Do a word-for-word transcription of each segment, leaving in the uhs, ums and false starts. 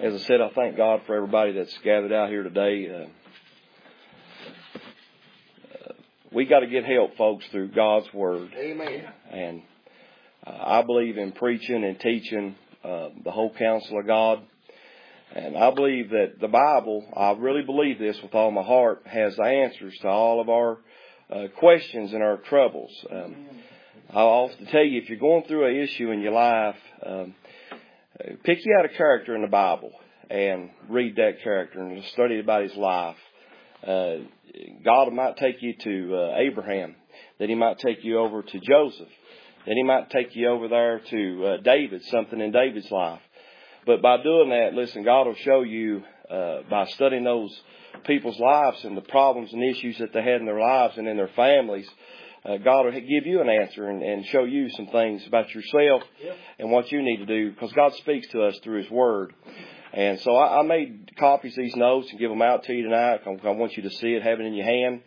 as I said, I thank God for everybody that's gathered out here today. Uh, uh, we got to get help, folks, through God's Word. Amen. And uh, I believe in preaching and teaching uh, the whole counsel of God. And I believe that the Bible, I really believe this with all my heart, has the answers to all of our uh, questions and our troubles. Um, I'll often tell you, if you're going through an issue in your life, um, pick you out a character in the Bible and read that character and study about his life. Uh, God might take you to uh, Abraham. Then he might take you over to Joseph. Then he might take you over there to uh, David, something in David's life. But by doing that, listen, God will show you uh, by studying those people's lives and the problems and issues that they had in their lives and in their families, uh, God will give you an answer and, and show you some things about yourself yep. and what you need to do, because God speaks to us through His Word. And so I, I made copies of these notes and give them out to you tonight. I, I want you to see it, have it in your hand,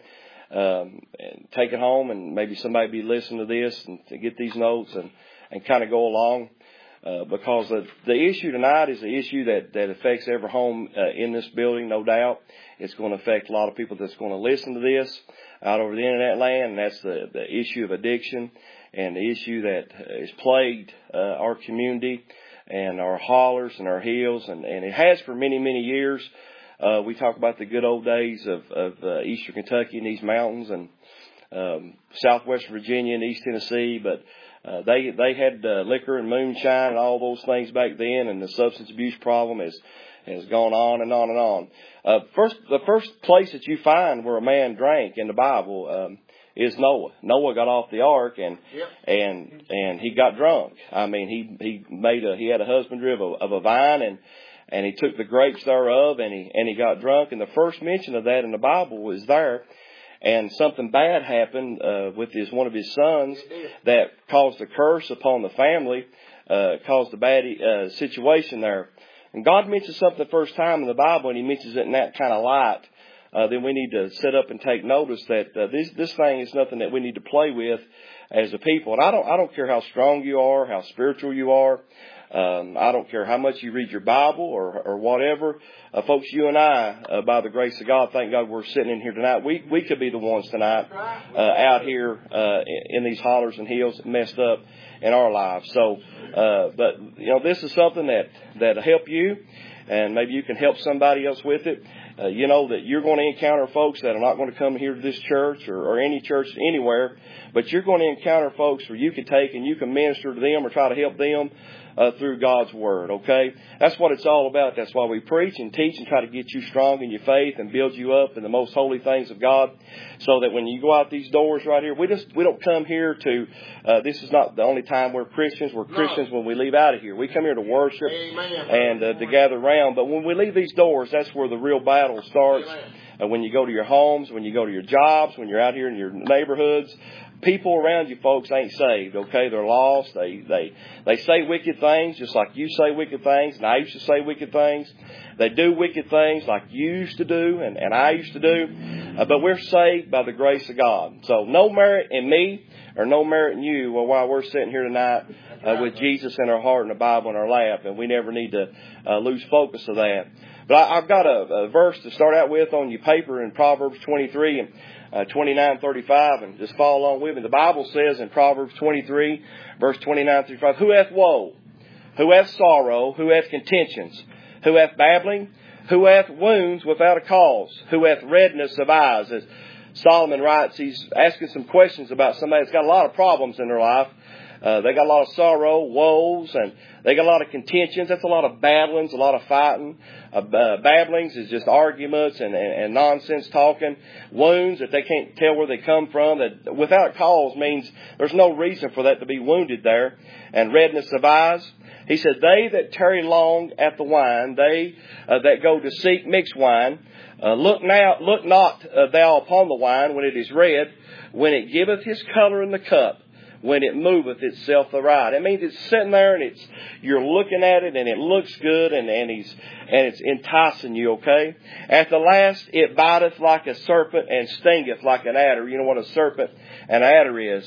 um, and take it home, and maybe somebody be listening to this and to get these notes and, and kind of go along. Uh, because the, the issue tonight is an issue that, that affects every home uh, in this building, no doubt. It's going to affect a lot of people that's going to listen to this out over the internet land, and that's the, the issue of addiction and the issue that has plagued uh, our community and our hollers and our hills, and, and it has for many, many years. Uh, we talk about the good old days of, of uh, eastern Kentucky and these mountains, and um, southwest Virginia and East Tennessee, but Uh, they they had uh, liquor and moonshine and all those things back then, and the substance abuse problem has has gone on and on and on. Uh, first, the first place that you find where a man drank in the Bible um, is Noah. Noah got off the ark and yep. and and he got drunk. I mean, he he made a he had a husbandry of a, of a vine, and and he took the grapes thereof, and he and he got drunk. And the first mention of that in the Bible was there. And something bad happened uh, with his one of his sons that caused a curse upon the family, uh, caused a bad uh, situation there. And God mentions something the first time in the Bible, and He mentions it in that kind of light. Uh, then we need to sit up and take notice that uh, this this thing is nothing that we need to play with as a people. And I don't I don't care how strong you are, how spiritual you are. Um, I don't care how much you read your Bible or, or whatever. Uh, folks, you and I, uh, by the grace of God, thank God we're sitting in here tonight. We we could be the ones tonight uh, out here uh, in these hollers and hills messed up in our lives. So, uh, but, you know, this is something that, that'll help you, and maybe you can help somebody else with it. Uh, you know that you're going to encounter folks that are not going to come here to this church or, or any church anywhere, but you're going to encounter folks where you can take and you can minister to them or try to help them uh, through God's Word, okay? That's what it's all about. That's why we preach and teach and try to get you strong in your faith and build you up in the most holy things of God, so that when you go out these doors right here, we just we don't come here to, uh, this is not the only time we're Christians. We're Christians no. when we leave out of here. We come here to worship Amen. and uh, to gather around, but when we leave these doors, that's where the real battle starts. Uh, when you go to your homes, when you go to your jobs, when you're out here in your neighborhoods, people around you, folks, ain't saved, okay? They're lost. They they they say wicked things just like you say wicked things, and I used to say wicked things. They do wicked things like you used to do and, and I used to do. Uh, but we're saved by the grace of God. So no merit in me or no merit in you well, while we're sitting here tonight uh, with Jesus in our heart and the Bible in our lap, and we never need to uh, lose focus of that. But I, I've got a, a verse to start out with on your paper in Proverbs twenty-three and uh, twenty-nine, thirty-five, and just follow along with me. The Bible says in Proverbs twenty-three, verse twenty-nine, thirty-five, who hath woe? Who hath sorrow? Who hath contentions? Who hath babbling? Who hath wounds without a cause? Who hath redness of eyes? As Solomon writes, he's asking some questions about somebody that's got a lot of problems in their life. Uh, they got a lot of sorrow, woes, and they got a lot of contentions. That's a lot of battlings, a lot of fighting. Uh, uh, babblings is just arguments and, and, and nonsense talking. Wounds that they can't tell where they come from. That without cause means there's no reason for that to be wounded there. And redness of eyes. He said, they that tarry long at the wine, they uh, that go to seek mixed wine, uh, look now, look not uh, thou upon the wine when it is red, when it giveth his color in the cup, when it moveth itself aright. It means it's sitting there and it's you're looking at it and it looks good and, and he's and it's enticing you, okay? At the last it biteth like a serpent and stingeth like an adder. You know what a serpent and adder is?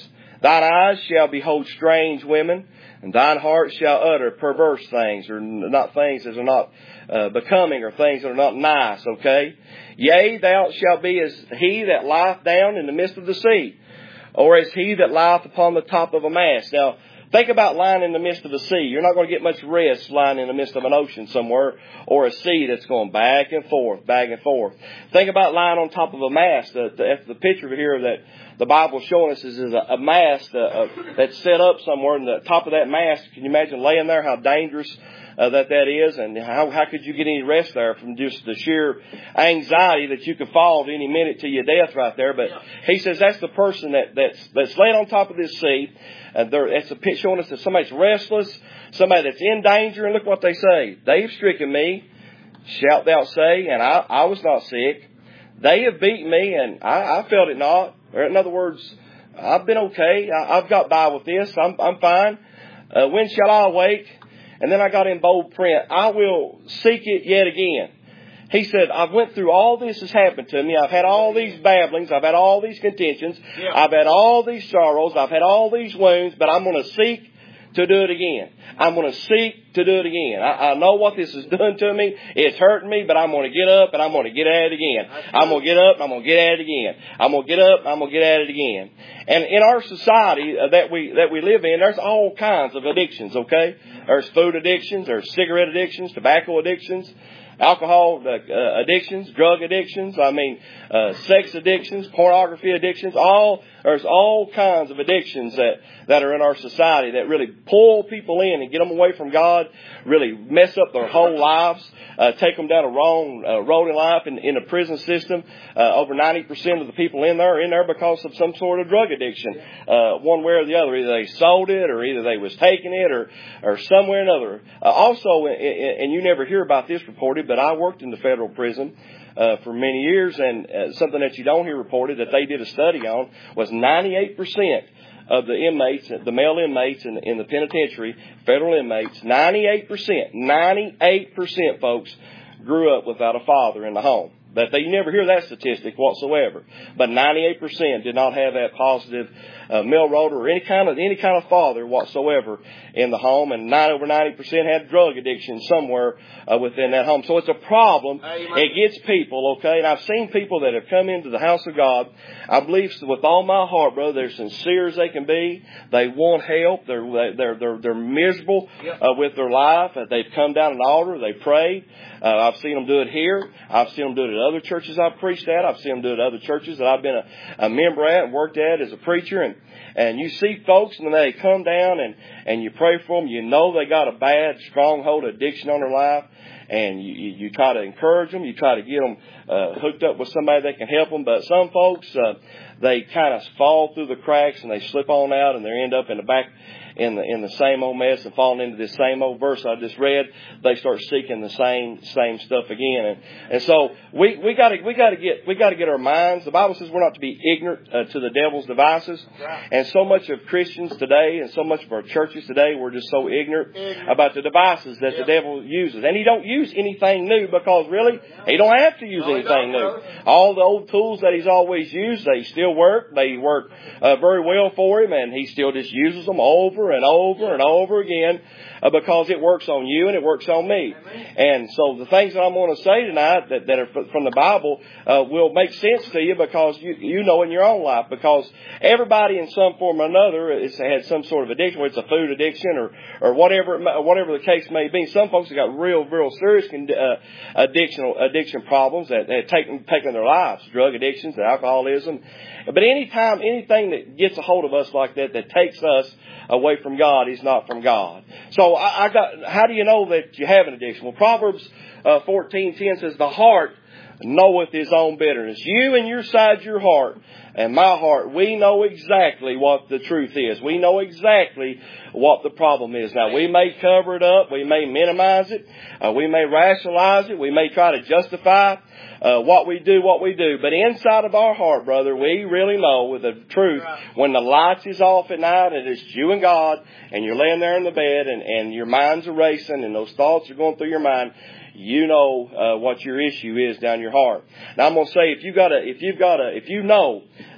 Thine eyes shall behold strange women, and thine heart shall utter perverse things, or not things that are not uh, becoming, or things that are not nice, okay? Yea, thou shalt be as he that lieth down in the midst of the sea, or as he that lieth upon the top of a mast. Now, think about lying in the midst of the sea. You're not going to get much rest lying in the midst of an ocean somewhere, or a sea that's going back and forth, back and forth. Think about lying on top of a mast. Uh, the, the picture here that the Bible's showing us is, is a, a mast uh, uh, that's set up somewhere, and the top of that mast, can you imagine laying there, how dangerous uh, that that is, and how, how could you get any rest there from just the sheer anxiety that you could fall at any minute to your death right there. But he says that's the person that, that's, that's laying on top of this sea. Uh, it's a picture showing us that somebody's restless, somebody that's in danger, and look what they say. They've stricken me, shalt thou say, and I, I was not sick. They have beaten me, and I, I felt it not. Or in other words, I've been okay. I, I've got by with this. I'm, I'm fine. Uh, when shall I awake? And then I got in bold print, I will seek it yet again. He said, I've went through all this has happened to me. I've had all these babblings. I've had all these contentions. Yeah. I've had all these sorrows. I've had all these wounds, but I'm going to seek to do it again. I'm going to seek to do it again. I, I know what this has done to me. It's hurting me, but I'm going to get up and I'm going to get at it again. I'm going to get up and I'm going to get at it again. I'm going to get up and I'm going to get at it again. And in our society that we that we live in, there's all kinds of addictions, okay? There's food addictions, there's cigarette addictions, tobacco addictions, alcohol uh, addictions, drug addictions, I mean, uh, sex addictions, pornography addictions, all, there's all kinds of addictions that, that are in our society that really pull people in and get them away from God, really mess up their whole lives, uh, take them down a wrong uh, road in life in, in the prison system. Uh, over ninety percent of the people in there are in there because of some sort of drug addiction, uh, one way or the other. Either they sold it or either they was taking it or, or somewhere or another. Uh, also, and you never hear about this reported, but I worked in the federal prison uh, for many years, and uh, something that you don't hear reported that they did a study on was ninety-eight percent of the inmates, the male inmates in, in the penitentiary, federal inmates, ninety-eight percent, ninety-eight percent, folks, grew up without a father in the home. But they, you never hear that statistic whatsoever. But ninety-eight percent did not have that positive uh, male role or any kind of any kind of father whatsoever in the home, and nine over ninety percent had drug addiction somewhere uh, within that home. So it's a problem. It gets people, okay. And I've seen people that have come into the house of God. I believe with all my heart, brother, they're sincere as they can be. They want help. They're they're they're they're miserable uh, with their life. They've come down an altar. They prayed. Uh, I've seen them do it here. I've seen them do it at other churches I've preached at. I've seen them do it at other churches that I've been a, a member at and worked at as a preacher. And, and you see folks and they come down and, and you pray for them. You know they got a bad stronghold addiction on their life. And you, you, you try to encourage them. You try to get them uh, hooked up with somebody that can help them. But some folks, uh, they kind of fall through the cracks and they slip on out and they end up in the back in the in the same old mess and falling into this same old verse I just read. They start seeking the same same stuff again, and and so we we got to we got to get we got to get our minds. The Bible says we're not to be ignorant uh, to the devil's devices, right. And so much of Christians today and so much of our churches today, we're just so ignorant, ignorant. about the devices that yeah. the devil uses, and he don't use anything new because really he don't have to use no, anything new. All the old tools that he's always used, they still work. They work uh, very well for him, and he still just uses them over and over and over again uh, because it works on you and it works on me. And so the things that I'm going to say tonight that, that are from the Bible uh, will make sense to you because you you know in your own life, because everybody in some form or another has had some sort of addiction, whether it's a food addiction or or whatever whatever the case may be. Some folks have got real real serious uh, addiction addiction problems that have taken taken their lives, drug addictions, alcoholism. But anytime anything that gets a hold of us like that that takes us away from God is not from God. So I, I got. How do you know that you have an addiction? Well, Proverbs uh, fourteen ten says, "The heart knoweth his own bitterness." You and your side, your heart, and my heart, we know exactly what the truth is. We know exactly what the problem is. Now, we may cover it up. We may minimize it. Uh, we may rationalize it. We may try to justify Uh, what we do, what we do. But inside of our heart, brother, we really know with the truth, when the lights is off at night and it's you and God and you're laying there in the bed and, and your mind's are racing and those thoughts are going through your mind, you know uh, what your issue is down your heart. Now I'm going to say, if you got a, if you've got a, if you know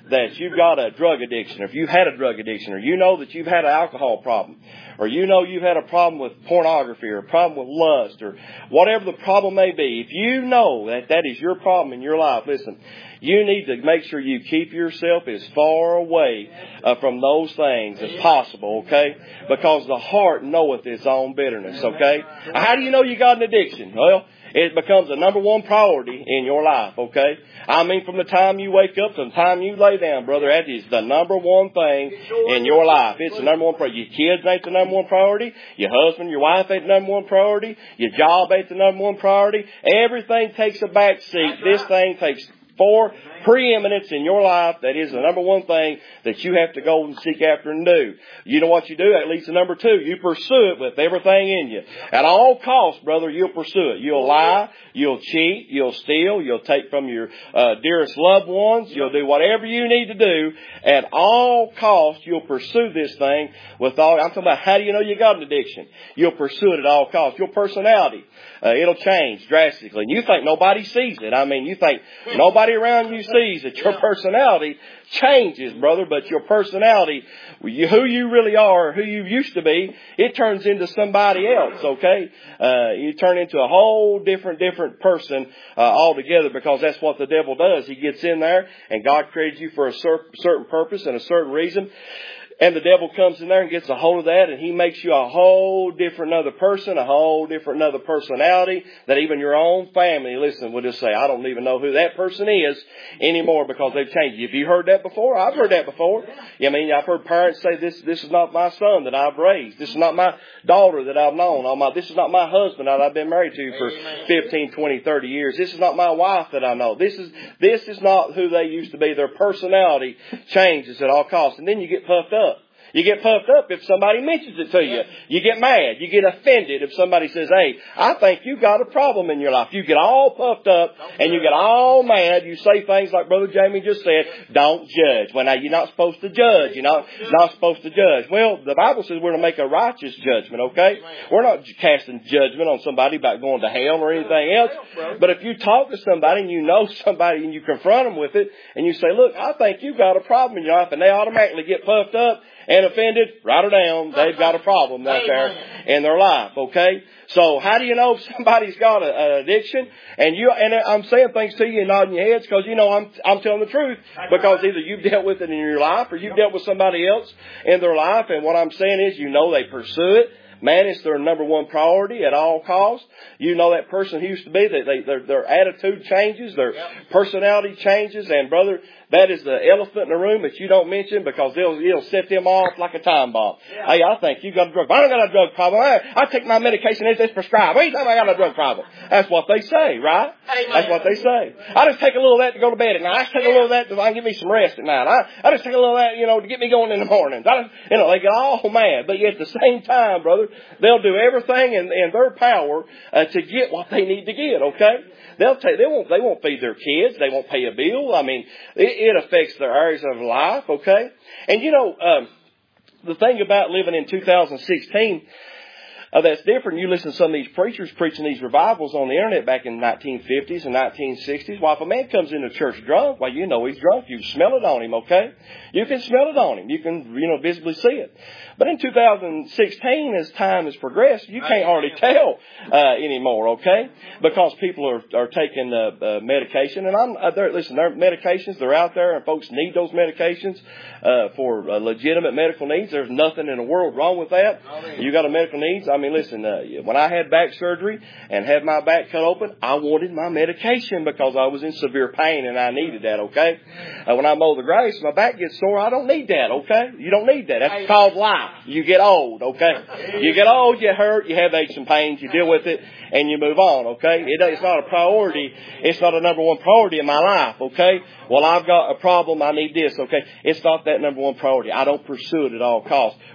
that you've got a drug addiction, or if you had a drug addiction, or you know that you've had an alcohol problem, or you know you've had a problem with pornography, or a problem with lust, or whatever the problem may be, if you know that that is your problem in your life, listen, you need to make sure you keep yourself as far away uh, from those things as possible, okay? Because the heart knoweth its own bitterness, okay? How do you know you got an addiction? Well, it becomes the number one priority in your life, okay? I mean, from the time you wake up to the time you lay down, brother, that is the number one thing in your life. It's the number one priority. Your kids ain't the number one priority. Your husband, your wife ain't the number one priority. Your job ain't the number one priority. Everything takes a back seat. This thing takes for preeminence in your life. That is the number one thing that you have to go and seek after and do. You know what you do? That leads to number two. You pursue it with everything in you. At all costs, brother, you'll pursue it. You'll lie. You'll cheat. You'll steal. You'll take from your uh, dearest loved ones. You'll do whatever you need to do. At all costs, you'll pursue this thing with all. I'm talking about how do you know you got an addiction? You'll pursue it at all costs. Your personality, uh, it'll change drastically. And you think nobody sees it. I mean, you think nobody around you sees that your personality changes, brother, but your personality, who you really are, who you used to be, it turns into somebody else, okay? Uh, you turn into a whole different, different person uh, altogether, because that's what the devil does. He gets in there, and God created you for a cer- certain purpose and a certain reason. And the devil comes in there and gets a hold of that, and he makes you a whole different other person, a whole different other personality, that even your own family, listen, will just say, I don't even know who that person is anymore because they've changed. Have you heard that before? I've heard that before. I mean, I've heard parents say, this this is not my son that I've raised. This is not my daughter that I've known. Oh, my, this is not my husband that I've been married to for fifteen, twenty, thirty years. This is not my wife that I know. This is, this is not who they used to be. Their personality changes at all costs. And then you get puffed up. You get puffed up if somebody mentions it to you. You get mad. You get offended if somebody says, hey, I think you got a problem in your life. You get all puffed up and you get all mad. You say things like Brother Jamie just said, don't judge. Well, now, you're not supposed to judge. You're not, not supposed to judge. Well, the Bible says we're to make a righteous judgment, okay? We're not casting judgment on somebody about going to hell or anything else. But if you talk to somebody and you know somebody and you confront them with it and you say, look, I think you got a problem in your life, and they automatically get puffed up and offended, write her down. They've got a problem out there in their life, okay? So how do you know if somebody's got a, an addiction? And you and I'm saying things to you and nodding your heads because, you know, I'm I'm telling the truth, because either you've dealt with it in your life or you've dealt with somebody else in their life. And what I'm saying is, you know, they pursue it. Man, it's their number one priority at all costs. You know that person who used to be, they, they, their, their attitude changes, their personality changes. And, brother, that is the elephant in the room that you don't mention, because it'll, it'll set them off like a time bomb. Yeah. Hey, I think you got a drug problem. I don't got a drug problem. I, I take my medication as it's prescribed. What do you think I got a drug problem? That's what they say, right? Amen. That's what they say. I just take a little of that to go to bed at night. I just take a little of that to I can get me some rest at night. I, I just take a little of that, you know, to get me going in the mornings. I just, you know, they get all mad. But yet at the same time, brother, they'll do everything in, in their power uh, to get what they need to get, okay? They'll take, they won't, they won't feed their kids. They won't pay a bill. I mean, it, it affects their areas of life, okay? And you know, um, the thing about living in two thousand sixteen, uh, that's different. You listen to some of these preachers preaching these revivals on the internet back in the nineteen fifties and nineteen sixties. Well, if a man comes into church drunk, well, you know he's drunk. You smell it on him, okay? You can smell it on him. You can, you know, visibly see it. But in two thousand sixteen, as time has progressed, you can't hardly tell uh, anymore, okay? Because people are are taking uh, uh, medication, and I'm uh, they're, listen, their medications, they're out there, and folks need those medications uh, for uh, legitimate medical needs. There's nothing in the world wrong with that. You got a medical needs. I mean, listen, uh, when I had back surgery and had my back cut open, I wanted my medication because I was in severe pain and I needed that, okay? Uh, when I mow the grass, my back gets sore. I don't need that, okay? You don't need that. That's called life. You get old, okay? You get old, you hurt, you have aches and pains, you deal with it, and you move on, okay? It, it's not a priority. It's not a number one priority in my life, okay? Well, I've got a problem. I need this, okay? It's not that number one priority. I don't pursue it at all costs.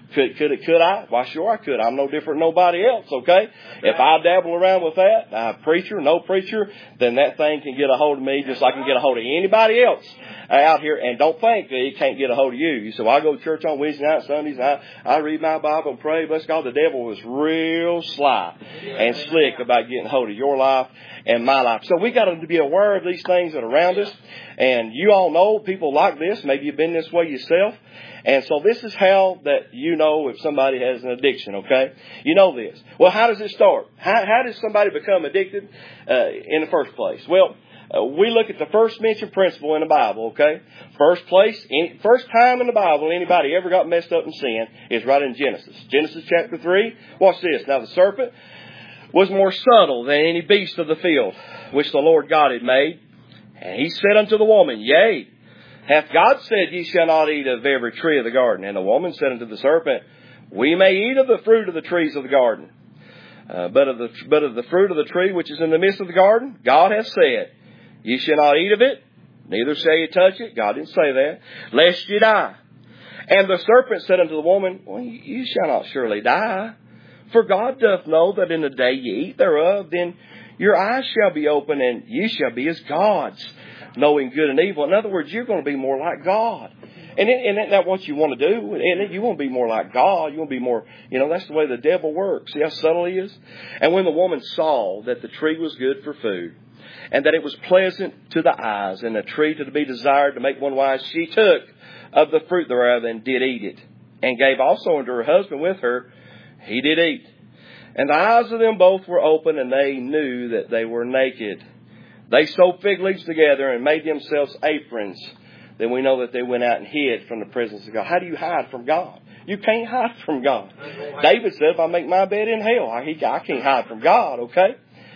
Could, could it, could I? Why, sure I could. I'm no different than nobody else, okay? If I dabble around with that, uh, preacher, no preacher, then that thing can get a hold of me just like I can get a hold of anybody else out here. And don't think that it can't get a hold of you. You say, well, I go to church on Wednesday night, Sundays, and I, I read my Bible and pray. Bless God, the devil was real sly and slick about getting a hold of your life and my life. So we got to be aware of these things that are around us. And you all know people like this. Maybe you've been this way yourself. And so this is how that you know if somebody has an addiction, okay? You know this. Well, how does it start? How, how does somebody become addicted uh, in the first place? Well, uh, we look at the first mentioned principle in the Bible, okay? First place, any, first time in the Bible anybody ever got messed up in sin is right in Genesis. Genesis chapter three. Watch this. Now the serpent was more subtle than any beast of the field which the Lord God had made. And he said unto the woman, Yea, hath God said, Ye shall not eat of every tree of the garden? And the woman said unto the serpent, We may eat of the fruit of the trees of the garden. Uh, but of the but of the fruit of the tree which is in the midst of the garden, God hath said, Ye shall not eat of it, neither shall ye touch it. God didn't say that. Lest ye die. And the serpent said unto the woman, Well, you shall not surely die. For God doth know that in the day ye eat thereof, then your eyes shall be open, and ye shall be as gods, knowing good and evil. In other words, you're going to be more like God. And isn't that what you want to do? And you want to be more like God. You want to be more, you know, that's the way the devil works. See how subtle he is? And when the woman saw that the tree was good for food, and that it was pleasant to the eyes, and a tree to be desired to make one wise, she took of the fruit thereof and did eat it, and gave also unto her husband with her. He did eat. And the eyes of them both were open, and they knew that they were naked. They sewed fig leaves together and made themselves aprons. Then we know that they went out and hid from the presence of God. How do you hide from God? You can't hide from God. David said, if I make my bed in hell, I, I can't hide from God, okay?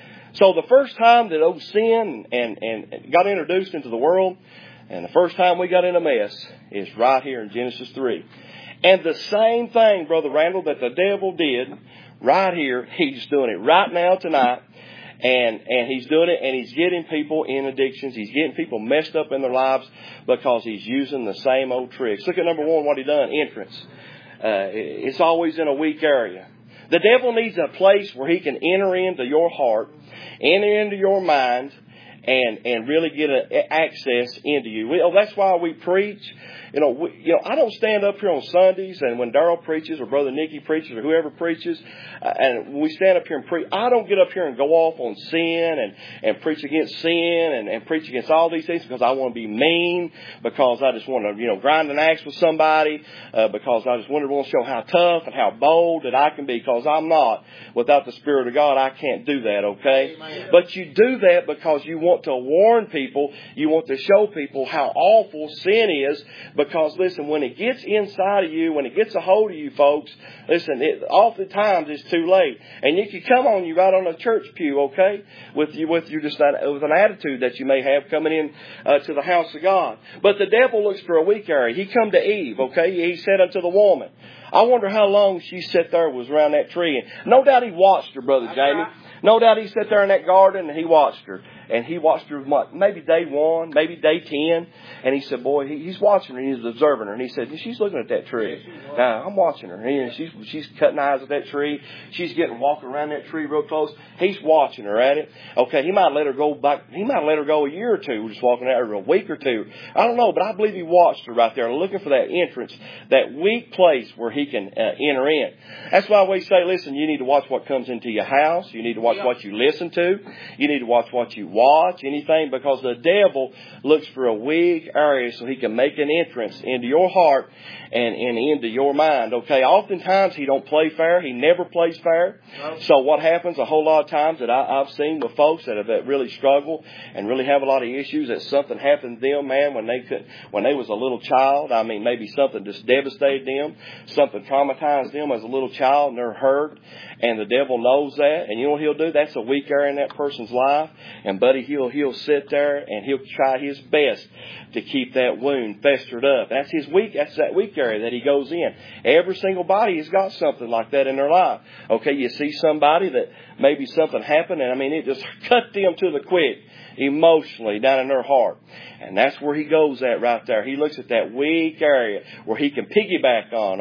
So the first time that old sin and, and got introduced into the world, and the first time we got in a mess, is right here in Genesis three. And the same thing, Brother Randall, that the devil did right here, he's doing it right now tonight. And and he's doing it, and he's getting people in addictions. He's getting people messed up in their lives because he's using the same old tricks. Look at number one, what he done, entrance. Uh, it's always in a weak area. The devil needs a place where he can enter into your heart, enter into your mind, and and really get a, access into you. Well, that's why we preach. You know, we, you know, I don't stand up here on Sundays, and when Darrell preaches or Brother Nicky preaches or whoever preaches, uh, and we stand up here and preach, I don't get up here and go off on sin and, and preach against sin and, and preach against all these things because I want to be mean, because I just want to, you know, grind an axe with somebody, uh, because I just want to show how tough and how bold that I can be, because I'm not. Without the Spirit of God, I can't do that, okay? Amen. But you do that because you want to warn people, you want to show people how awful sin is. Because, listen, when it gets inside of you, when it gets a hold of you, folks, listen, it, oftentimes it's too late. And it can come on you right on a church pew, okay, with you, with you just that, with an attitude that you may have coming in uh, to the house of God. But the devil looks for a weak area. He come to Eve, okay? He said unto the woman. I wonder how long she sat there was around that tree. And no doubt he watched her, Brother Jamie. No doubt he sat there in that garden and he watched her. And he watched her, what, maybe day one, maybe day ten. And he said, boy, he, he's watching her and he's observing her. And he said, she's looking at that tree. Now, I'm watching her. And she's, she's cutting eyes at that tree. She's getting walking around that tree real close. He's watching her at it. Okay, he might let her go back. He might let her go a year or two just walking at her, a week or two. I don't know, but I believe he watched her right there looking for that entrance, that weak place where he can uh, enter in. That's why we say, listen, you need to watch what comes into your house. You need to watch what you listen to. You need to watch what you watch, anything, because the devil looks for a weak area so he can make an entrance into your heart and, and into your mind. Okay, oftentimes he don't play fair. He never plays fair. No. So what happens a whole lot of times that I, I've seen with folks that have that really struggle and really have a lot of issues, that something happened to them, man, when they could, when they was a little child. I mean, maybe something just devastated them, something traumatized them as a little child, and they're hurt. And the devil knows that. And you know what he'll do? That's a weak area in that person's life. And buddy, he'll he'll sit there and he'll try his best to keep that wound festered up. That's his weak. That's that weak area that he goes in. Every single body has got something like that in their life. Okay, you see somebody that maybe something happened, and I mean it just cut them to the quick emotionally down in their heart. And that's where he goes at right there. He looks at that weak area where he can piggyback on, okay?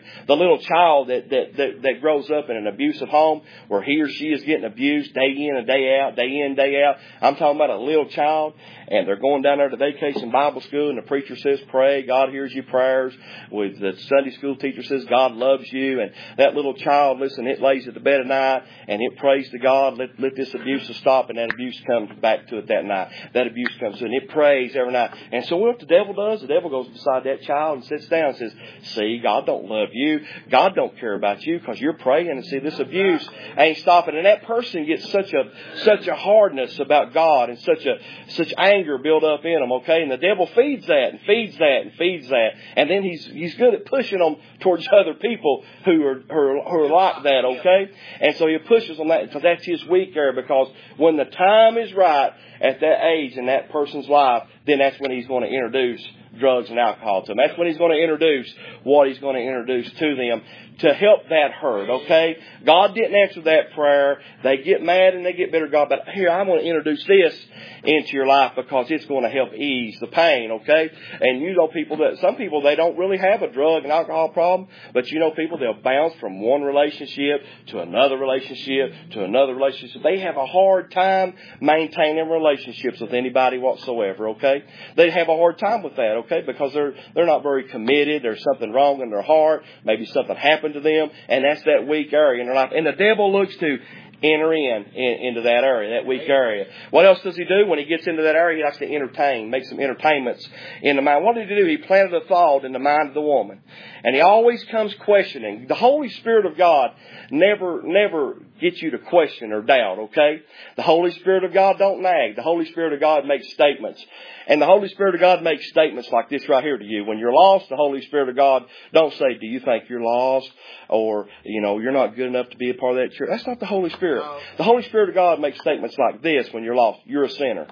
okay? The little child that, that, that, that grows up in an abusive home where he or she is getting abused day in and day out, day in, day out. I'm talking about a little child, and they're going down there to vacation Bible school, and the preacher says, pray, God hears your prayers. With the Sunday school teacher says, God loves you. And that little child, listen, it lays at the bed at night, and it prays to God, let, let this abuse stop, and that abuse comes back to it that night. That abuse comes to it, and it prays every night. And so what the devil does, the devil goes beside that child and sits down and says, see, God don't love you. God don't care about you because you're praying, and see, this abuse ain't stopping. And that person gets such a such a hardness about God and such a such anger built up in them, okay? And the devil feeds that and feeds that and feeds that. And then he's he's good at pushing them towards other people who are, who are, who are like that, okay? And so he pushes them that because that's his weak area, because when the time is right at that age in that person's life, then that's when he's going to introduce drugs and alcohol to them. That's when he's going to introduce what he's going to introduce to them to help that hurt, okay? God didn't answer that prayer. They get mad and they get bitter. God, but here, I'm going to introduce this into your life because it's going to help ease the pain, okay? And you know people that, some people, they don't really have a drug and alcohol problem, but you know people, they'll bounce from one relationship to another relationship to another relationship. They have a hard time maintaining relationships with anybody whatsoever, okay? They have a hard time with that, okay? Because they're, they're not very committed. There's something wrong in their heart. Maybe something happened to them, and that's that weak area in their life. And the devil looks to enter in, in into that area, that weak area. What else does he do? When he gets into that area, he likes to entertain, make some entertainments in the mind. What did he do? He planted a thought in the mind of the woman. And he always comes questioning. The Holy Spirit of God never, never gets you to question or doubt, okay? The Holy Spirit of God don't nag. The Holy Spirit of God makes statements. And the Holy Spirit of God makes statements like this right here to you. When you're lost, the Holy Spirit of God don't say, do you think you're lost? Or, you know, you're not good enough to be a part of that church. That's not the Holy Spirit. The Holy Spirit of God makes statements like this when you're lost. You're a sinner.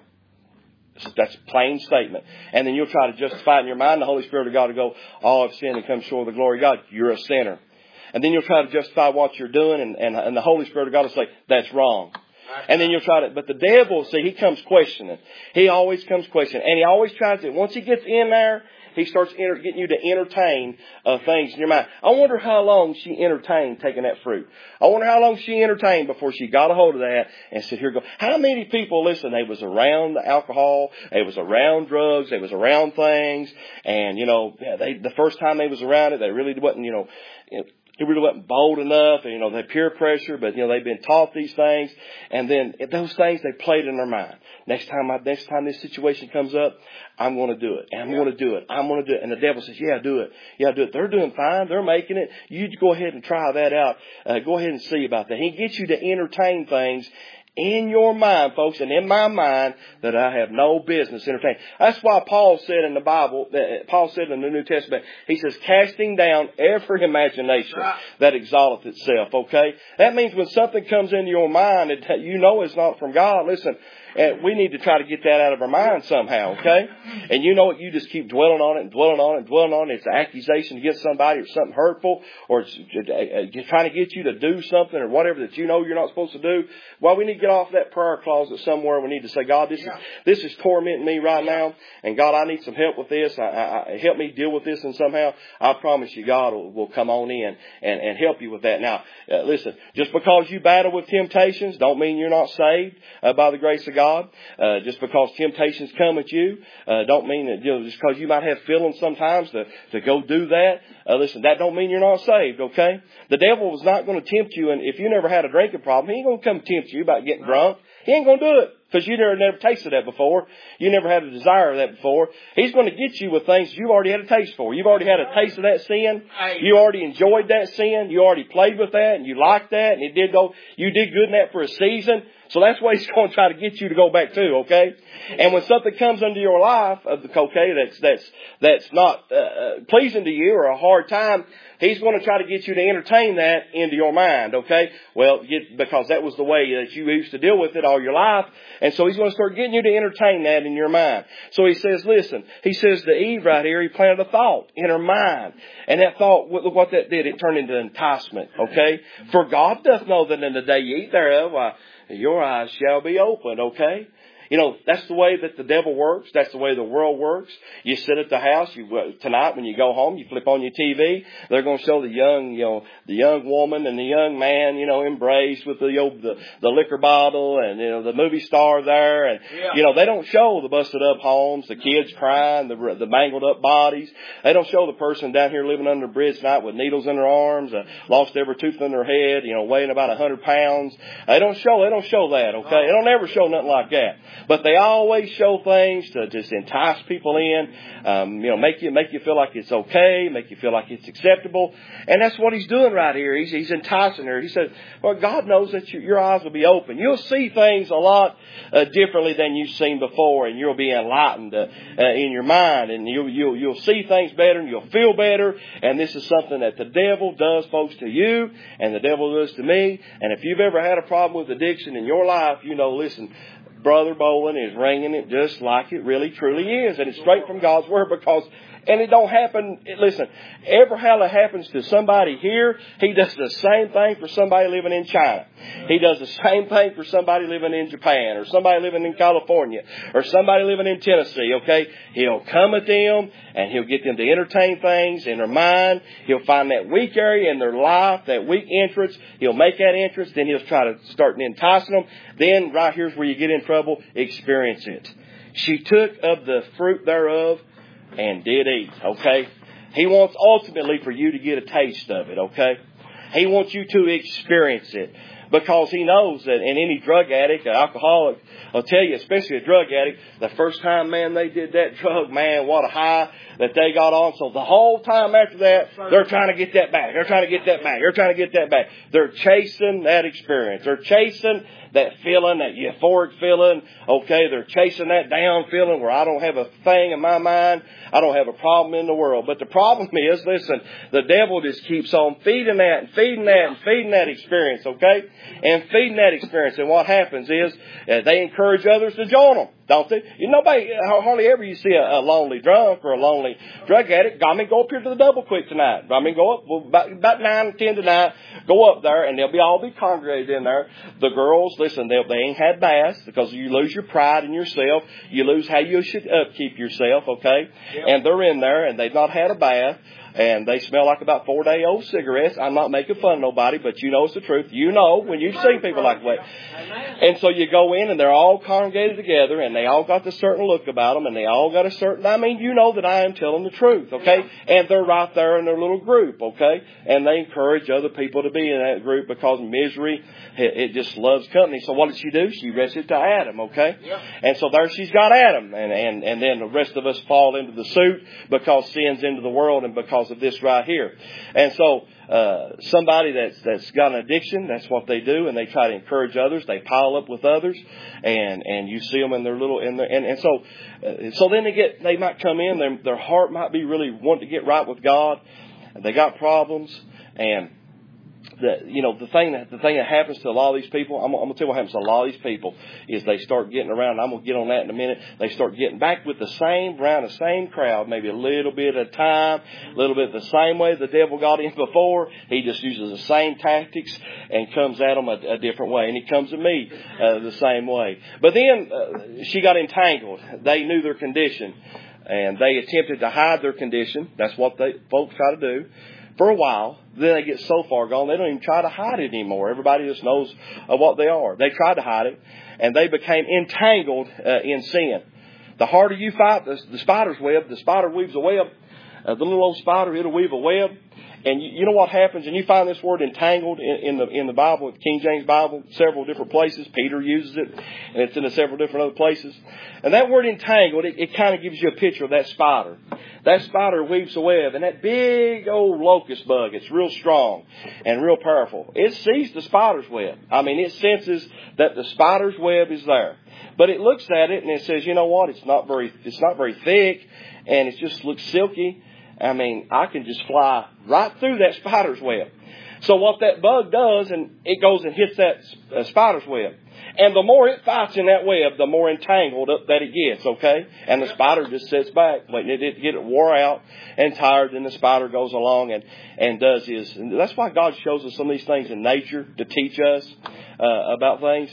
That's a plain statement. And then you'll try to justify it in your mind. The Holy Spirit of God will go, all have sinned and come short of the glory of God. You're a sinner. And then you'll try to justify what you're doing, and, and, and the Holy Spirit of God will say, that's wrong. And then you'll try to, but the devil, see, he comes questioning. He always comes questioning. And he always tries to, once he gets in there, he starts enter, getting you to entertain uh, things in your mind. I wonder how long she entertained taking that fruit. I wonder how long she entertained before she got a hold of that and said, here go. How many people, listen, they was around alcohol, they was around drugs, they was around things, and, you know, they, the first time they was around it, they really wasn't, you know, it really wasn't bold enough, and, you know, they peer pressure, but, you know, they've been taught these things, and then those things, they played in their mind. Next time, I, next time this situation comes up, I'm going to do it, and I'm yeah. going to do it, I'm going to do it. And the devil says, yeah, do it. Yeah, do it. They're doing fine. They're making it. You go ahead and try that out. Uh, go ahead and see about that. He gets you to entertain things in your mind, folks, and in my mind, that I have no business entertaining. That's why Paul said in the Bible, that Paul said in the New Testament, he says, casting down every imagination that exalteth itself, okay? That means when something comes into your mind that you know is not from God, listen, and we need to try to get that out of our mind somehow, okay? And you know what? You just keep dwelling on it and dwelling on it and dwelling on it. It's an accusation against somebody or something hurtful, or it's trying to get you to do something or whatever that you know you're not supposed to do. Well, we need to get off that prayer closet somewhere. We need to say, God, this is this is tormenting me right now, and God, I need some help with this. I, I, help me deal with this, and somehow I promise you, God will, will come on in and, and help you with that. Now, uh, listen, just because you battle with temptations don't mean you're not saved uh, by the grace of God. God. Uh, just because temptations come at you, uh, don't mean that, you know, just because you might have feelings sometimes to, to go do that. Uh, listen, that don't mean you're not saved, okay? The devil was not going to tempt you, and if you never had a drinking problem, he ain't going to come tempt you about getting drunk. He ain't going to do it. Because you never, never tasted that before. You never had a desire of that before. He's going to get you with things you've already had a taste for. You've already had a taste of that sin. You already enjoyed that sin. You already played with that, and you liked that, and it did go, you did good in that for a season. So that's what he's going to try to get you to go back to, okay? And when something comes into your life, okay, that's, that's, that's not uh, pleasing to you or a hard time, he's going to try to get you to entertain that into your mind, okay? Well, get, because that was the way that you used to deal with it all your life. And so he's going to start getting you to entertain that in your mind. So he says, listen, he says to Eve right here, he planted a thought in her mind. And that thought, look what that did. It turned into enticement, okay? For God doth know that in the day you eat thereof, why, your eyes shall be opened, okay? You know, that's the way that the devil works. That's the way the world works. You sit at the house. You tonight when you go home, you flip on your T V. They're going to show the young, you know, the young woman and the young man, you know, embraced with the you know, the, the liquor bottle and you know the movie star there. And yeah. you know they don't show the busted up homes, the kids crying, the the mangled up bodies. They don't show the person down here living under a bridge tonight with needles in their arms, uh, lost every tooth in their head, you know, weighing about a hundred pounds. They don't show. They don't show that. Okay, they don't ever show nothing like that. But they always show things to just entice people in, um, you know, make you make you feel like it's okay, make you feel like it's acceptable, and that's what he's doing right here. He's he's enticing her. He said, "Well, God knows that you, your eyes will be open. You'll see things a lot uh, differently than you've seen before, and you'll be enlightened uh, uh, in your mind, and you'll you'll you'll see things better, and you'll feel better. And this is something that the devil does, folks, to you, and the devil does to me. And if you've ever had a problem with addiction in your life, you know, listen." Brother Bolin is ringing it just like it really truly is. And it's straight from God's Word because, and it don't happen, listen, ever how it happens to somebody here, he does the same thing for somebody living in China. He does the same thing for somebody living in Japan or somebody living in California or somebody living in Tennessee, okay? He'll come at them and he'll get them to entertain things in their mind. He'll find that weak area in their life, that weak entrance. He'll make that entrance, then he'll try to start enticing them. Then right here's where you get in trouble. Experience it. She took of the fruit thereof and did eat, okay? He wants ultimately for you to get a taste of it, okay? He wants you to experience it because he knows that in any drug addict, an alcoholic, I'll tell you, especially a drug addict, the first time, man, they did that drug, man, what a high that they got on. So the whole time after that, they're trying to get that back. They're trying to get that back. They're trying to get that back. They're chasing that experience. They're chasing that feeling, that euphoric feeling. Okay, they're chasing that down feeling where I don't have a thing in my mind. I don't have a problem in the world. But the problem is, listen, the devil just keeps on feeding that and feeding that and feeding that experience, okay? And feeding that experience. And what happens is uh, they encourage others to join them, don't they? You nobody, hardly ever you see a, a lonely drunk or a lonely drug addict. I mean, go up here to the Double Quick tonight. I mean, go up well, about, about nine, ten tonight. Go up there, and they'll be all be congregated in there. The girls, listen, they they ain't had baths because you lose your pride in yourself. You lose how you should upkeep yourself. Okay, yep. And they're in there, and they've not had a bath. And they smell like about four-day-old cigarettes. I'm not making fun of nobody, but you know it's the truth. You know when you've seen people like that. And so you go in, and they're all congregated together, and they all got the certain look about them, and they all got a certain... I mean, you know that I am telling the truth, okay? And they're right there in their little group, okay? And they encourage other people to be in that group because misery, it, it just loves company. So what did she do? She rested to Adam, okay? And so there she's got Adam. And, and, and then the rest of us fall into the suit because sin's into the world and because of this right here. And so uh somebody that's that's got an addiction, that's what they do, and they try to encourage others. They pile up with others, and and you see them in their little in their and, and so uh, so then they get they might come in, their their heart might be really wanting to get right with God, and they got problems. And the, you know, the thing that, the thing that happens to a lot of these people, I'm, I'm going to tell you what happens to a lot of these people is they start getting around, and I'm going to get on that in a minute, they start getting back with the same, around the same crowd, maybe a little bit at a time, a little bit the same way the devil got in before. He just uses the same tactics and comes at them a, a different way. And he comes at me uh, the same way. But then uh, she got entangled. They knew their condition, and they attempted to hide their condition. That's what they folks try to do. For a while, then they get so far gone, they don't even try to hide it anymore. Everybody just knows uh, what they are. They tried to hide it, and they became entangled uh, in sin. The harder you fight the, the spider's web, the spider weaves a web. Uh, the little old spider, it'll weave a web. And you, you know what happens? And you find this word entangled in, in the in the Bible, King James Bible, several different places. Peter uses it, and it's in a several different other places. And that word entangled, it, it kind of gives you a picture of that spider. That spider weaves a web, and that big old locust bug, it's real strong and real powerful. It sees the spider's web. I mean, it senses that the spider's web is there. But it looks at it and it says, you know what? It's not very, it's not very thick, and it just looks silky. I mean, I can just fly right through that spider's web. So what that bug does, and it goes and hits that uh, spider's web. And the more it fights in that web, the more entangled up that it gets, okay? And the spider just sits back, waiting to get it wore out and tired. Then the spider goes along and, and does his. And that's why God shows us some of these things in nature to teach us uh, about things.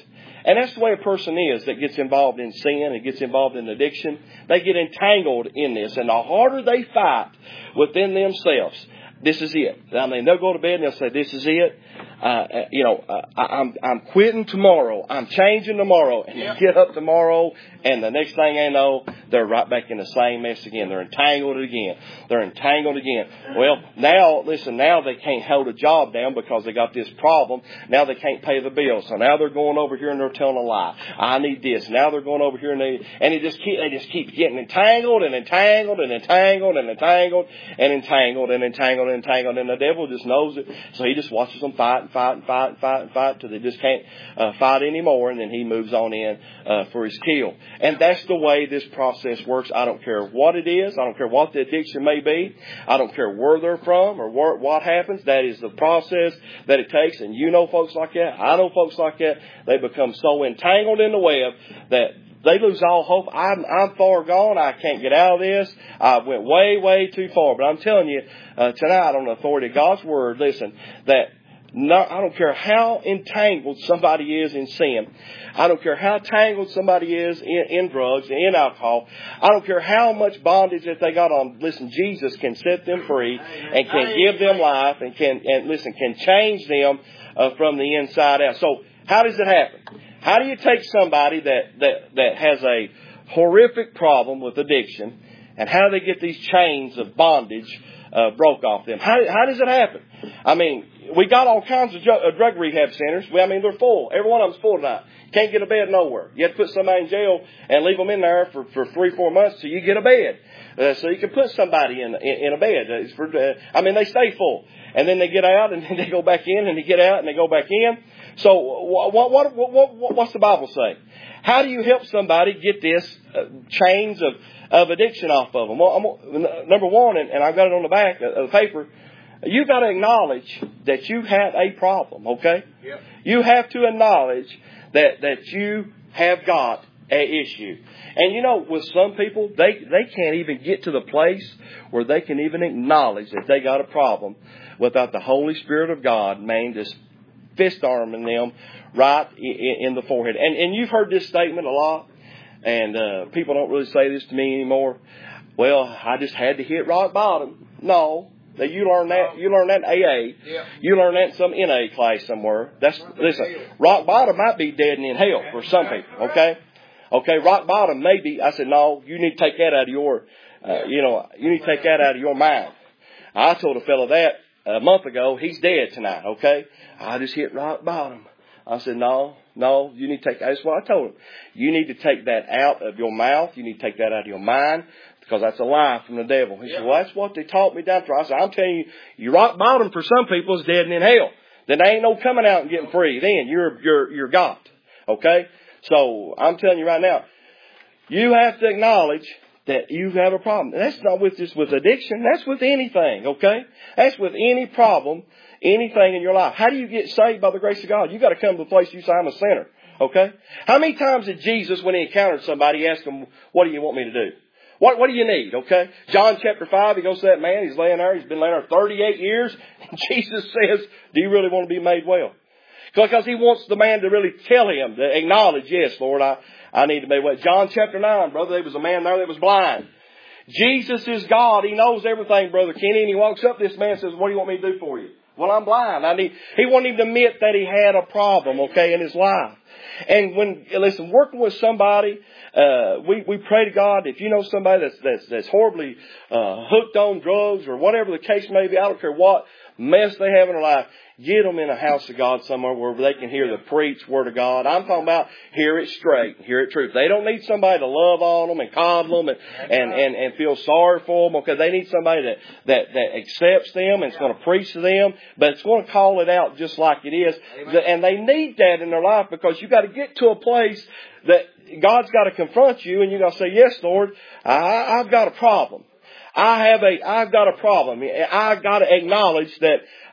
And that's the way a person is that gets involved in sin and gets involved in addiction. They get entangled in this. And the harder they fight within themselves, this is it. I mean, they'll go to bed and they'll say, this is it. Uh, you know, uh, I, I'm I'm quitting tomorrow. I'm changing tomorrow. And they get up tomorrow, and the next thing they know, they're right back in the same mess again. They're entangled again. They're entangled again. Well, now, listen, now they can't hold a job down because they got this problem. Now they can't pay the bills. So now they're going over here and they're telling a lie. I need this. Now they're going over here and they, and it just keep, they just keep getting entangled and entangled and entangled and entangled and entangled and entangled and entangled. And the devil just knows it. So he just watches them fight and fight and fight and fight and fight till they just can't uh, fight anymore. And then he moves on in uh, for his kill. And that's the way this process works. I don't care what it is. I don't care what the addiction may be. I don't care where they're from or where, what happens. That is the process that it takes. And you know folks like that. I know folks like that. They become so entangled in the web that they lose all hope. I'm, I'm far gone. I can't get out of this. I went way, way too far. But I'm telling you uh, tonight on the authority of God's Word, listen, that no, I don't care how entangled somebody is in sin. I don't care how tangled somebody is in, in drugs, in alcohol. I don't care how much bondage that they got on. Listen, Jesus can set them free and can give them life and can, and listen, can change them uh, from the inside out. So how does it happen? How do you take somebody that, that, that has a horrific problem with addiction, and how do they get these chains of bondage uh, broke off them? How, how does it happen? I mean, we got all kinds of drug rehab centers. I mean, they're full. Every one of them's full tonight. Can't get a bed nowhere. You have to put somebody in jail and leave them in there for, for three, four months till you get a bed. Uh, so you can put somebody in in, in a bed. It's for, uh, I mean, they stay full. And then they get out and then they go back in and they get out and they go back in. So what, what, what, what, what's the Bible say? How do you help somebody get this uh, chains of, of addiction off of them? Well, I'm, number one, and, and I've got it on the back of the paper, you've got to acknowledge that you have a problem, okay? Yep. You have to acknowledge that, that you have got an issue. And you know, with some people, they, they can't even get to the place where they can even acknowledge that they got a problem without the Holy Spirit of God, man, just fist arming them right in, in the forehead. And, and you've heard this statement a lot, and uh, people don't really say this to me anymore. Well, I just had to hit rock bottom. No. That you learn that you learn that in A A. Yeah. You learn that in some N A class somewhere. That's listen. Rock bottom might be dead and in hell for some people. Okay, okay. Rock bottom maybe. I said no. You need to take that out of your, uh, you know, you need to take that out of your mind. I told a fellow that a month ago. He's dead tonight. Okay, I just hit rock bottom. I said no, no. You need to take. That's what I told him. You need to take that out of your mouth. You need to take that out of your mind. Because that's a lie from the devil. He yeah. said, well, that's what they taught me down through. I said, I'm telling you, you rock bottom for some people is dead and in hell. Then there ain't no coming out and getting free. Then you're, you're, you're God. Okay? So I'm telling you right now, you have to acknowledge that you have a problem. And that's not with just with addiction. That's with anything. Okay? That's with any problem, anything in your life. How do you get saved by the grace of God? You got to come to the place you say, I'm a sinner. Okay? How many times did Jesus, when he encountered somebody, ask him, what do you want me to do? What, what do you need? Okay. John chapter five, he goes to that man. He's laying there. He's been laying there thirty-eight years. And Jesus says, do you really want to be made well? Because he wants the man to really tell him, to acknowledge, yes, Lord, I, I need to be made well. John chapter nine, brother, there was a man there that was blind. Jesus is God. He knows everything, Brother Kenny. And he walks up to this man and says, what do you want me to do for you? Well, I'm blind. I need, he won't even admit that he had a problem, okay, in his life. And when, listen, working with somebody, uh, we, we pray to God, if you know somebody that's, that's, that's horribly, uh, hooked on drugs or whatever the case may be, I don't care what mess they have in their life, get them in a house of God somewhere where they can hear the preached word of God. I'm talking about hear it straight, hear it true. They don't need somebody to love on them and coddle them and, and, and, and feel sorry for them. Okay, they need somebody that, that, that accepts them and is going to preach to them, but it's going to call it out just like it is. Amen. And they need that in their life because you've got to get to a place that God's got to confront you and you've got to say, yes, Lord, I, I've got a problem. I have a, I've got a problem. I've got to acknowledge that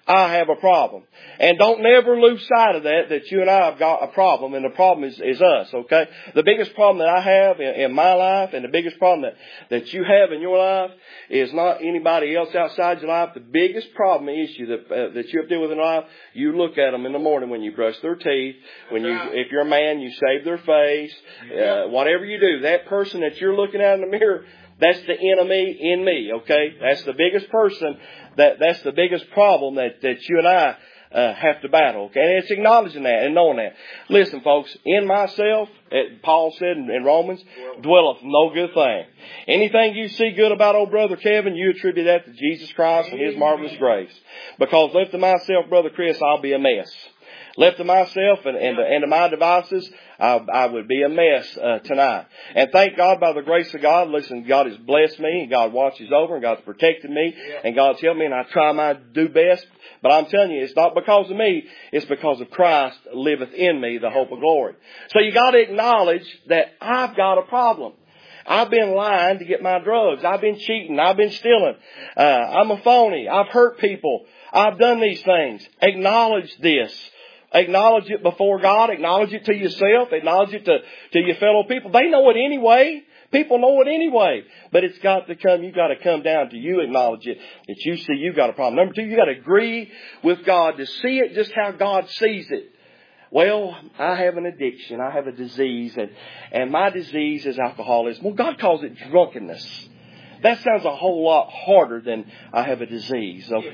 I have a problem. And don't never lose sight of that, that you and I have got a problem, and the problem is, is us, okay? The biggest problem that I have in, in my life, and the biggest problem that, that you have in your life, is not anybody else outside your life. The biggest problem, issue that, uh, that you have to deal with in life, you look at them in the morning when you brush their teeth, when you, if you're a man, you shave their face, uh, whatever you do, that person that you're looking at in the mirror, that's the enemy in me, okay? That's the biggest person, that, that's the biggest problem that, that you and I uh, have to battle, okay? And it's acknowledging that and knowing that. Listen, folks, in myself, Paul said in, in Romans, dwelleth no good thing. Anything you see good about old Brother Kevin, you attribute that to Jesus Christ and His marvelous grace. Because left to myself, Brother Chris, I'll be a mess. Left to myself and, and, and to my devices, I, I would be a mess uh, tonight. And thank God, by the grace of God, listen, God has blessed me, and God watches over, and God's protected me, and God's helped me, and I try my do best. But I'm telling you, it's not because of me, it's because of Christ liveth in me, the hope of glory. So you got to acknowledge that I've got a problem. I've been lying to get my drugs. I've been cheating. I've been stealing. Uh, I'm a phony. I've hurt people. I've done these things. Acknowledge this. Acknowledge it before God. Acknowledge it to yourself. Acknowledge it to, to your fellow people. They know it anyway. People know it anyway. But it's got to come, you've got to come down to you acknowledge it, that you see you've got a problem. Number two, you've got to agree with God to see it just how God sees it. Well, I have an addiction. I have a disease. And, and my disease is alcoholism. Well, God calls it drunkenness. That sounds a whole lot harder than I have a disease. So,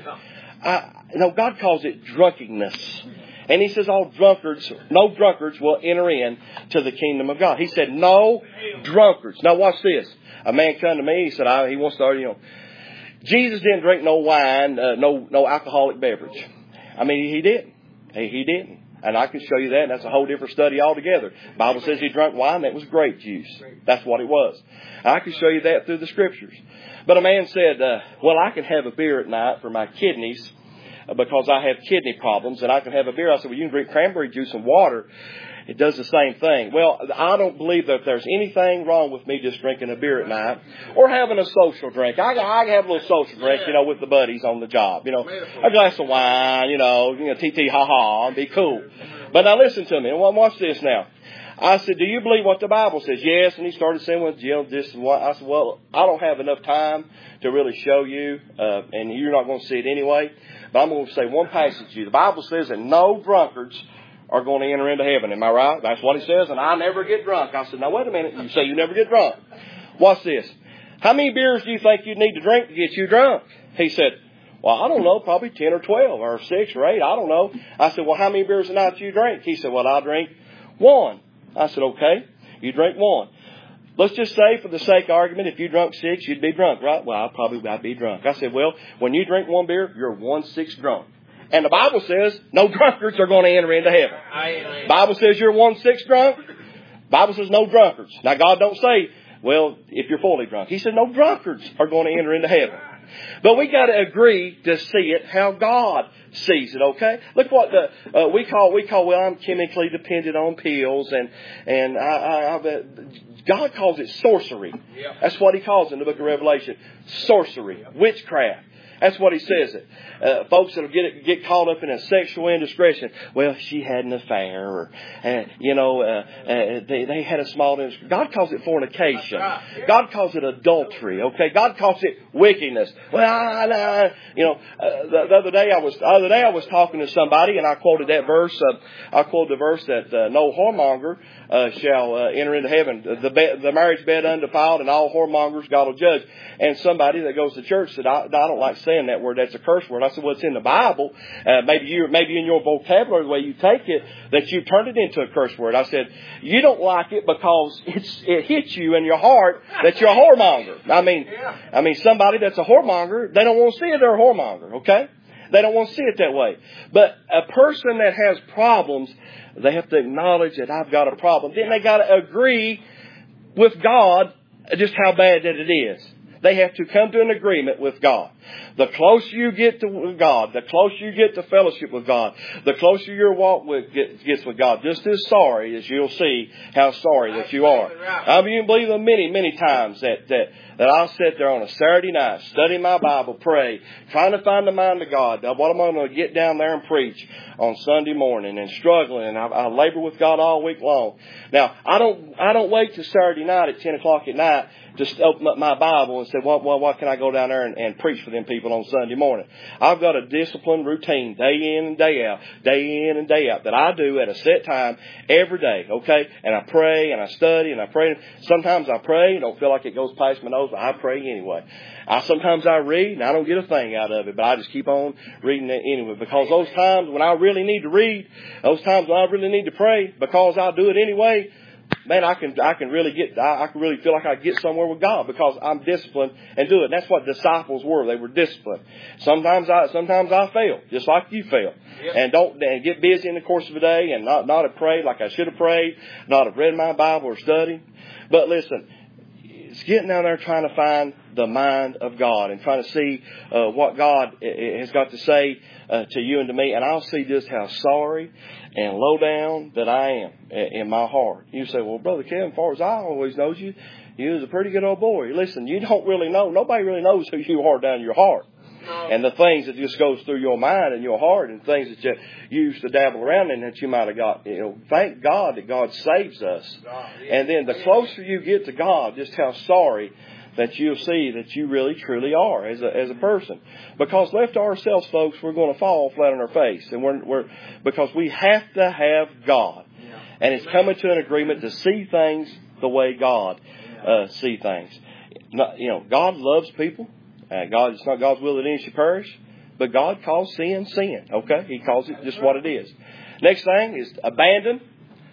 I, no, God calls it drunkenness. And He says all drunkards, no drunkards will enter in to the kingdom of God. He said no drunkards. Now watch this. A man come to me, he said, I, he wants to, you know, Jesus didn't drink no wine, uh, no no alcoholic beverage. I mean, He didn't. He, he didn't. And I can show you that, and that's a whole different study altogether. The Bible says He drank wine, that was grape juice. That's what it was. I can show you that through the Scriptures. But a man said, uh, well, I can have a beer at night for my kidneys, because I have kidney problems, and I can have a beer. I said, well, you can drink cranberry juice and water. It does the same thing. Well, I don't believe that there's anything wrong with me just drinking a beer at night or having a social drink. I, I have a little social drink, you know, with the buddies on the job. You know, a glass of wine, you know, you know, tee-tee, ha-ha, and be cool. But now listen to me. Well, watch this now. I said, do you believe what the Bible says? Yes. And he started saying, well, Jim, this and what. I said, well, I don't have enough time to really show you, uh, and you're not going to see it anyway. But I'm going to say one passage to you. The Bible says that no drunkards are going to enter into heaven. Am I right? That's what it says. And I never get drunk. I said, now wait a minute. You say you never get drunk. Watch this. How many beers do you think you need to drink to get you drunk? He said, well, I don't know, probably ten or twelve or six or eight. I don't know. I said, well, how many beers a night do you drink? He said, well, I drink one. I said, okay, you drink one. Let's just say, for the sake of argument, if you drunk six, you'd be drunk, right? Well, I'd probably I'd be drunk. I said, well, when you drink one beer, you're one-sixth drunk. And the Bible says no drunkards are going to enter into heaven. The Bible says you're one-sixth drunk. The Bible says no drunkards. Now, God don't say, well, if you're fully drunk. He said no drunkards are going to enter into heaven. But we got to agree to see it how God sees it. Okay, look what the uh, we call we call. Well, I'm chemically dependent on pills, and and I, I, I God calls it sorcery. Yeah. That's what He calls it in the Book of Revelation: sorcery, witchcraft. That's what He says it. Uh, folks that'll get get caught up in a sexual indiscretion. Well, she had an affair, or uh, you know, uh, uh, they they had a small indiscretion. God calls it fornication. God calls it adultery. Okay, God calls it wickedness. Well, I, I, you know, uh, the, the other day I was the other day I was talking to somebody, and I quoted that verse. Uh, I quoted the verse that uh, no whoremonger uh, shall uh, enter into heaven. The be- the marriage bed undefiled, and all whoremongers God will judge. And somebody that goes to church said, I, I don't like saying that word. That's a curse word. I said, well, it's in the Bible. Uh, maybe you, maybe in your vocabulary, the way you take it, that you turned it into a curse word. I said, you don't like it because it's, it hits you in your heart that you're a whoremonger. I mean, I mean, somebody that's a whoremonger, they don't want to see it. They're a whoremonger. Okay. They don't want to see it that way. But a person that has problems, they have to acknowledge that I've got a problem. Then they got to agree with God just how bad that it is. They have to come to an agreement with God. The closer you get to God, the closer you get to fellowship with God, the closer your walk with, gets with God, just as sorry as you'll see how sorry that you are. I mean, you can believe them many, many times that, that, that I'll sit there on a Saturday night, study my Bible, pray, trying to find the mind of God. Now, what am I going to get down there and preach on Sunday morning and struggling, and I, I labor with God all week long. Now, I don't, I don't wait till Saturday night at ten o'clock at night just open up my Bible and say, well, well what can I go down there and, and preach for them people on Sunday morning? I've got a disciplined routine day in and day out, day in and day out that I do at a set time every day, okay? And I pray and I study and I pray. Sometimes I pray and don't feel like it goes past my nose, but I pray anyway. I Sometimes I read and I don't get a thing out of it, but I just keep on reading it anyway, because those times when I really need to read, those times when I really need to pray, because I'll do it anyway, man, I can I can really get I, I can really feel like I get somewhere with God because I'm disciplined and do it. And that's what disciples were. They were disciplined. Sometimes I sometimes I fail, just like you fail. Yep. And don't and get busy in the course of the day and not not have prayed like I should have prayed, not have read my Bible or studied. But listen, it's getting down there trying to find the mind of God and trying to see uh, what God has got to say uh, to you and to me. And I'll see just how sorry and low down that I am in my heart. You say, well, Brother Kevin, as far as I always knows you, you was a pretty good old boy. Listen, you don't really know. Nobody really knows who you are down in your heart. No. And the things that just goes through your mind and your heart and things that you used to dabble around in that you might have got. You know, thank God that God saves us. God, yeah. And then the closer you get to God, just how sorry that you'll see that you really truly are as a as a person. Because left to ourselves, folks, we're going to fall flat on our face, and we're we're because we have to have God, yeah. And it's coming to an agreement to see things the way God uh, see things. Not, you know, God loves people. Uh, God, it's not God's will that any should perish, but God calls sin sin. Okay, He calls it just what it is. Next thing is abandon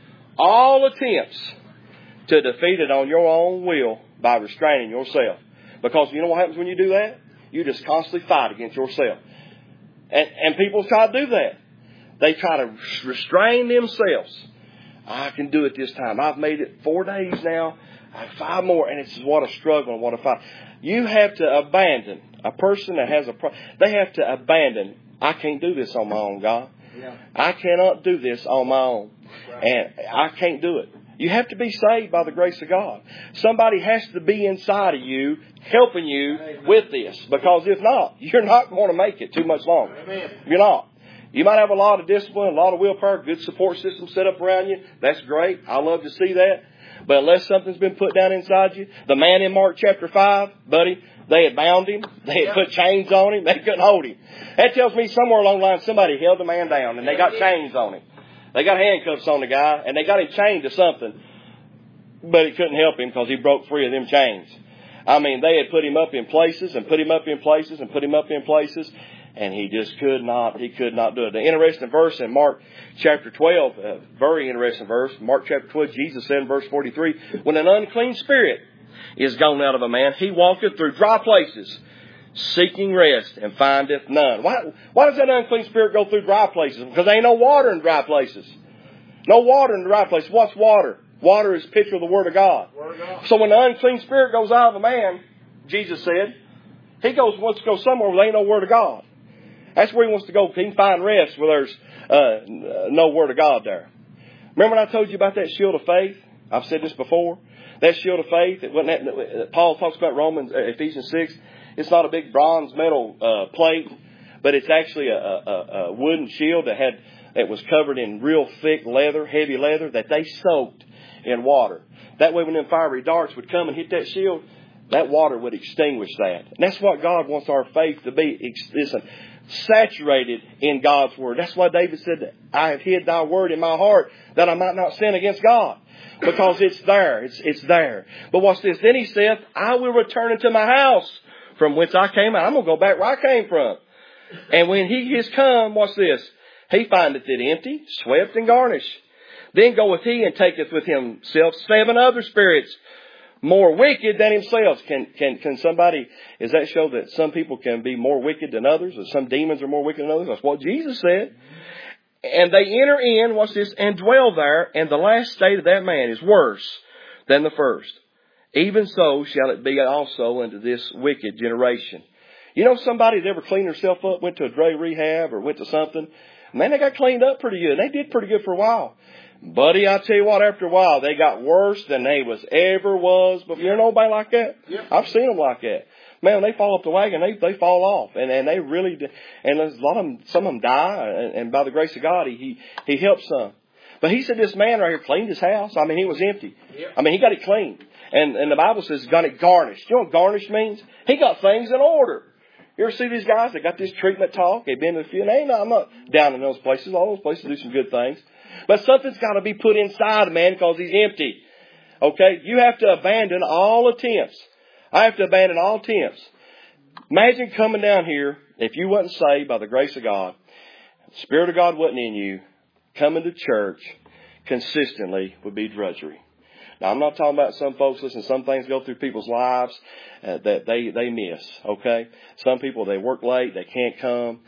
all attempts to defeat it on your own will by restraining yourself. Because you know what happens when you do that? You just constantly fight against yourself. And, and people try to do that. They try to restrain themselves. I can do it this time. I've made it four days now. I have five more. And it's what a struggle and what a fight. You have to abandon a person that has a problem. They have to abandon. I can't do this on my own, God. Yeah. I cannot do this on my own. Right. And I can't do it. You have to be saved by the grace of God. Somebody has to be inside of you, helping you Amen. With this. Because if not, you're not going to make it too much longer. Amen. You're not. You might have a lot of discipline, a lot of willpower, good support system set up around you. That's great. I love to see that. But unless something's been put down inside you, the man in Mark chapter five, buddy, they had bound him. They had put chains on him. They couldn't hold him. That tells me somewhere along the line somebody held the man down and they got chains on him. They got handcuffs on the guy and they got him chained to something. But it couldn't help him because he broke free of them chains. I mean, they had put him up in places and put him up in places and put him up in places. And he just could not, he could not do it. The interesting verse in Mark chapter twelve, a very interesting verse. Mark chapter twelve, Jesus said in verse forty-three, when an unclean spirit is gone out of a man, he walketh through dry places, seeking rest, and findeth none. Why, why does that unclean spirit go through dry places? Because there ain't no water in dry places. No water in dry places. What's water? Water is a picture of the Word of God. Word of God. So when the unclean spirit goes out of a man, Jesus said, he goes wants to go somewhere where there ain't no Word of God. That's where he wants to go. He can find rest where there's uh, no Word of God there. Remember when I told you about that shield of faith? I've said this before. That shield of faith, it wasn't that, Paul talks about Romans, uh, Ephesians six. It's not a big bronze metal uh, plate, but it's actually a, a, a wooden shield that had that was covered in real thick leather, heavy leather, that they soaked in water. That way when them fiery darts would come and hit that shield, that water would extinguish that. And that's what God wants our faith to be. Listen, saturated in God's Word. That's why David said, I have hid thy word in my heart that I might not sin against God. Because it's there. It's, it's there. But watch this. Then he saith, I will return into my house from whence I came out. I'm going to go back where I came from. And when he is come, watch this, he findeth it empty, swept and garnished. Then goeth he and taketh with himself seven other spirits more wicked than himself. Can, can, can somebody, does that show that some people can be more wicked than others? Or some demons are more wicked than others? That's what Jesus said. And they enter in, watch this, and dwell there. And the last state of that man is worse than the first. Even so shall it be also unto this wicked generation. You know somebody that ever cleaned herself up, went to a drug rehab or went to something? Man, they got cleaned up pretty good. They did pretty good for a while. Buddy, I tell you what, after a while, they got worse than they was ever was. But you know nobody like that? Yep. I've seen them like that. Man, when they fall off the wagon, they they fall off, and and they really do. And there's a lot of them. Some of them die, and, and by the grace of God, he he helps some. But he said this man right here cleaned his house. I mean, he was empty. Yep. I mean, he got it cleaned, and and the Bible says got it garnished. You know what garnished means? He got things in order. You ever see these guys? They got this treatment talk. They've been to a few. And hey, no, I'm not down in those places. All those places do some good things. But something's got to be put inside a man because he's empty. Okay? You have to abandon all attempts. I have to abandon all attempts. Imagine coming down here, if you wasn't saved by the grace of God, the Spirit of God wasn't in you, coming to church consistently would be drudgery. Now, I'm not talking about some folks, listen, some things go through people's lives uh, that they, they miss, okay? Some people, they work late, they can't come.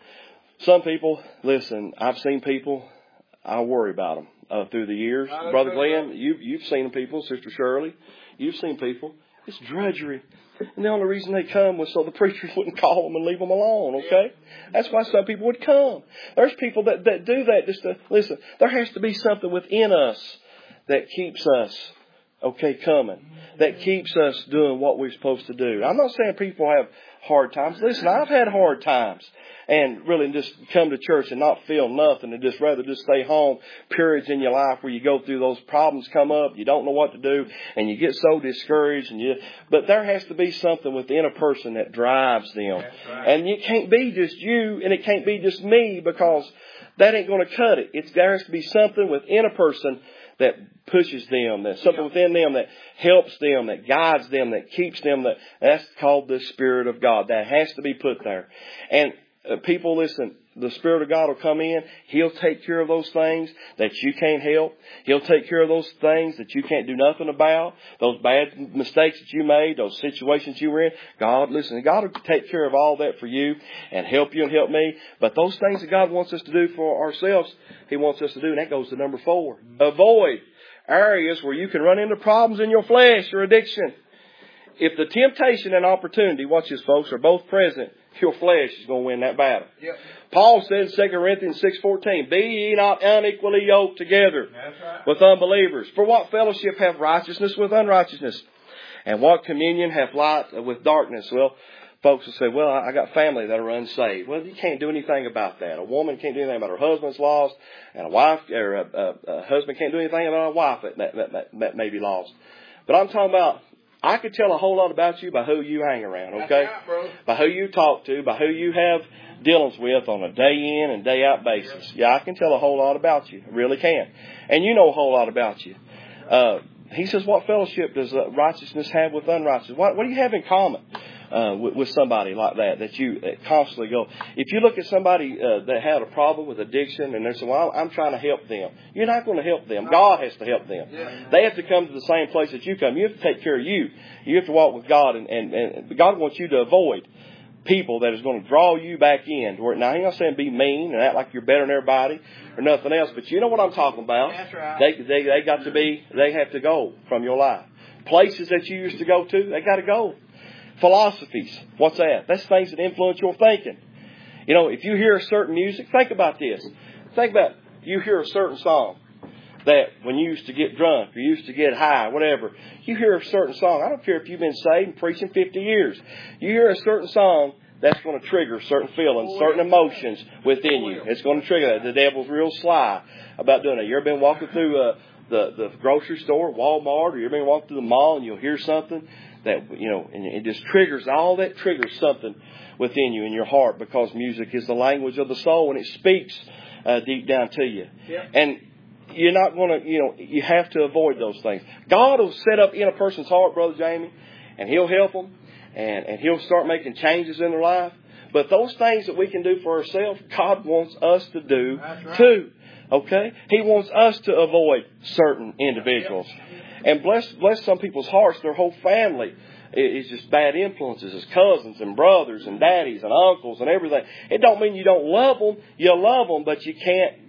Some people, listen, I've seen people, I worry about them uh, through the years. Oh, Brother good. Glenn, you, you've seen people, Sister Shirley, you've seen people. It's drudgery. And the only reason they come was so the preachers wouldn't call them and leave them alone, okay? That's why some people would come. There's people that, that do that just to, listen, there has to be something within us that keeps us, okay, coming. That keeps us doing what we're supposed to do. I'm not saying people have hard times. Listen, I've had hard times. And really just come to church and not feel nothing and just rather just stay home. Periods in your life where you go through those problems come up, you don't know what to do, and you get so discouraged. And you, but there has to be something within a person that drives them. Right. And it can't be just you and it can't be just me because that ain't going to cut it. It's, there has to be something within a person that pushes them, that something within them that helps them, that guides them, that keeps them. That that's called the Spirit of God. That has to be put there. And uh, people, listen, the Spirit of God will come in. He'll take care of those things that you can't help. He'll take care of those things that you can't do nothing about. Those bad mistakes that you made, those situations you were in. God, listen, God will take care of all that for you and help you and help me. But those things that God wants us to do for ourselves, He wants us to do. And that goes to number four. Avoid areas where you can run into problems in your flesh or addiction. If the temptation and opportunity, watch this folks, are both present, your flesh is going to win that battle. Yep. Paul said in Second Corinthians six fourteen, be ye not unequally yoked together Right. with unbelievers. For what fellowship hath righteousness with unrighteousness? And what communion hath light with darkness? Well, folks will say, well, I got family that are unsaved. Well, you can't do anything about that. A woman can't do anything about her husband's lost, and a wife or a, a, a husband can't do anything about a wife that, that, that, that may be lost. But I'm talking about, I could tell a whole lot about you by who you hang around, okay? That's right, bro. By who you talk to, by who you have dealings with on a day in and day out basis. Yeah, I can tell a whole lot about you. I really can. And you know a whole lot about you. Uh, he says, what fellowship does uh, righteousness have with unrighteousness? What, what do you have in common uh, with, with somebody like that, that you uh, constantly go? If you look at somebody uh, that had a problem with addiction and they're saying, well, I'm trying to help them. You're not going to help them. God has to help them. Yeah. They have to come to the same place that you come. You have to take care of you. You have to walk with God, and, and, and God wants you to avoid people that is going to draw you back in. Now, I'm not saying be mean and act like you're better than everybody or nothing else, but you know what I'm talking about. That's right. They, they, they got to be, they have to go from your life. Places that you used to go to, they got to go. Philosophies, what's that? That's things that influence your thinking. You know, if you hear a certain music, think about this. Think about, you hear a certain song that when you used to get drunk or you used to get high, whatever, you hear a certain song. I don't care if you've been saved and preaching fifty years. You hear a certain song, that's going to trigger certain feelings, certain emotions within you. It's going to trigger that. The devil's real sly about doing that. You ever been walking through uh, the, the grocery store, Walmart, or you ever been walking through the mall and you'll hear something that, you know, and it just triggers, all that triggers something within you in your heart, because music is the language of the soul and it speaks uh, deep down to you. Yep. And you're not going to, you know, you have to avoid those things. God will set up in a person's heart, Brother Jamie, and He'll help them, and, and He'll start making changes in their life. But those things that we can do for ourselves, God wants us to do right. too. Okay? He wants us to avoid certain individuals. And bless, bless some people's hearts, their whole family is just bad influences, as cousins and brothers and daddies and uncles and everything. It don't mean you don't love them. You love them, but you can't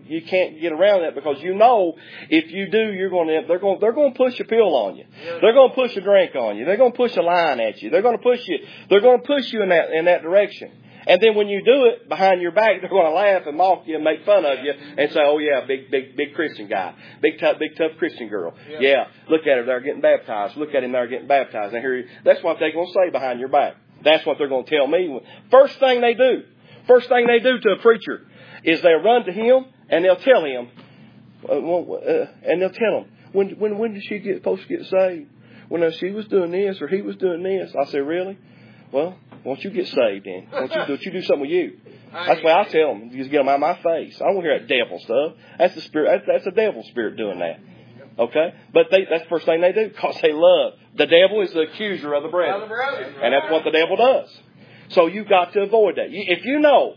you can't get around that, because you know if you do, you're going to they're going they're going to push a pill on you. They're going to push a drink on you. They're going to push a line at you. They're going to push you. They're going to push you in that in that direction. And then when you do it behind your back, they're going to laugh and mock you and make fun of you and say, "Oh yeah, big big big Christian guy, big tough big tough Christian girl. Yeah, yeah, look at her, they're getting baptized. Look at him, they're getting baptized." And here, that's what they're going to say behind your back. That's what they're going to tell me. First thing they do, first thing they do to a preacher is they run to him and they'll tell him, uh, uh, and they'll tell him, when when when did she get supposed to get saved? When uh, she was doing this or he was doing this. I say, really? Well, won't you get saved then? Won't you, won't you do something with you? That's why I tell them, just get them out of my face. I don't want to hear that devil stuff. That's the spirit. That's, that's the devil spirit doing that. Okay? But they, that's the first thing they do, because they love. The devil is the accuser of the brethren. And that's what the devil does. So you've got to avoid that. If you know,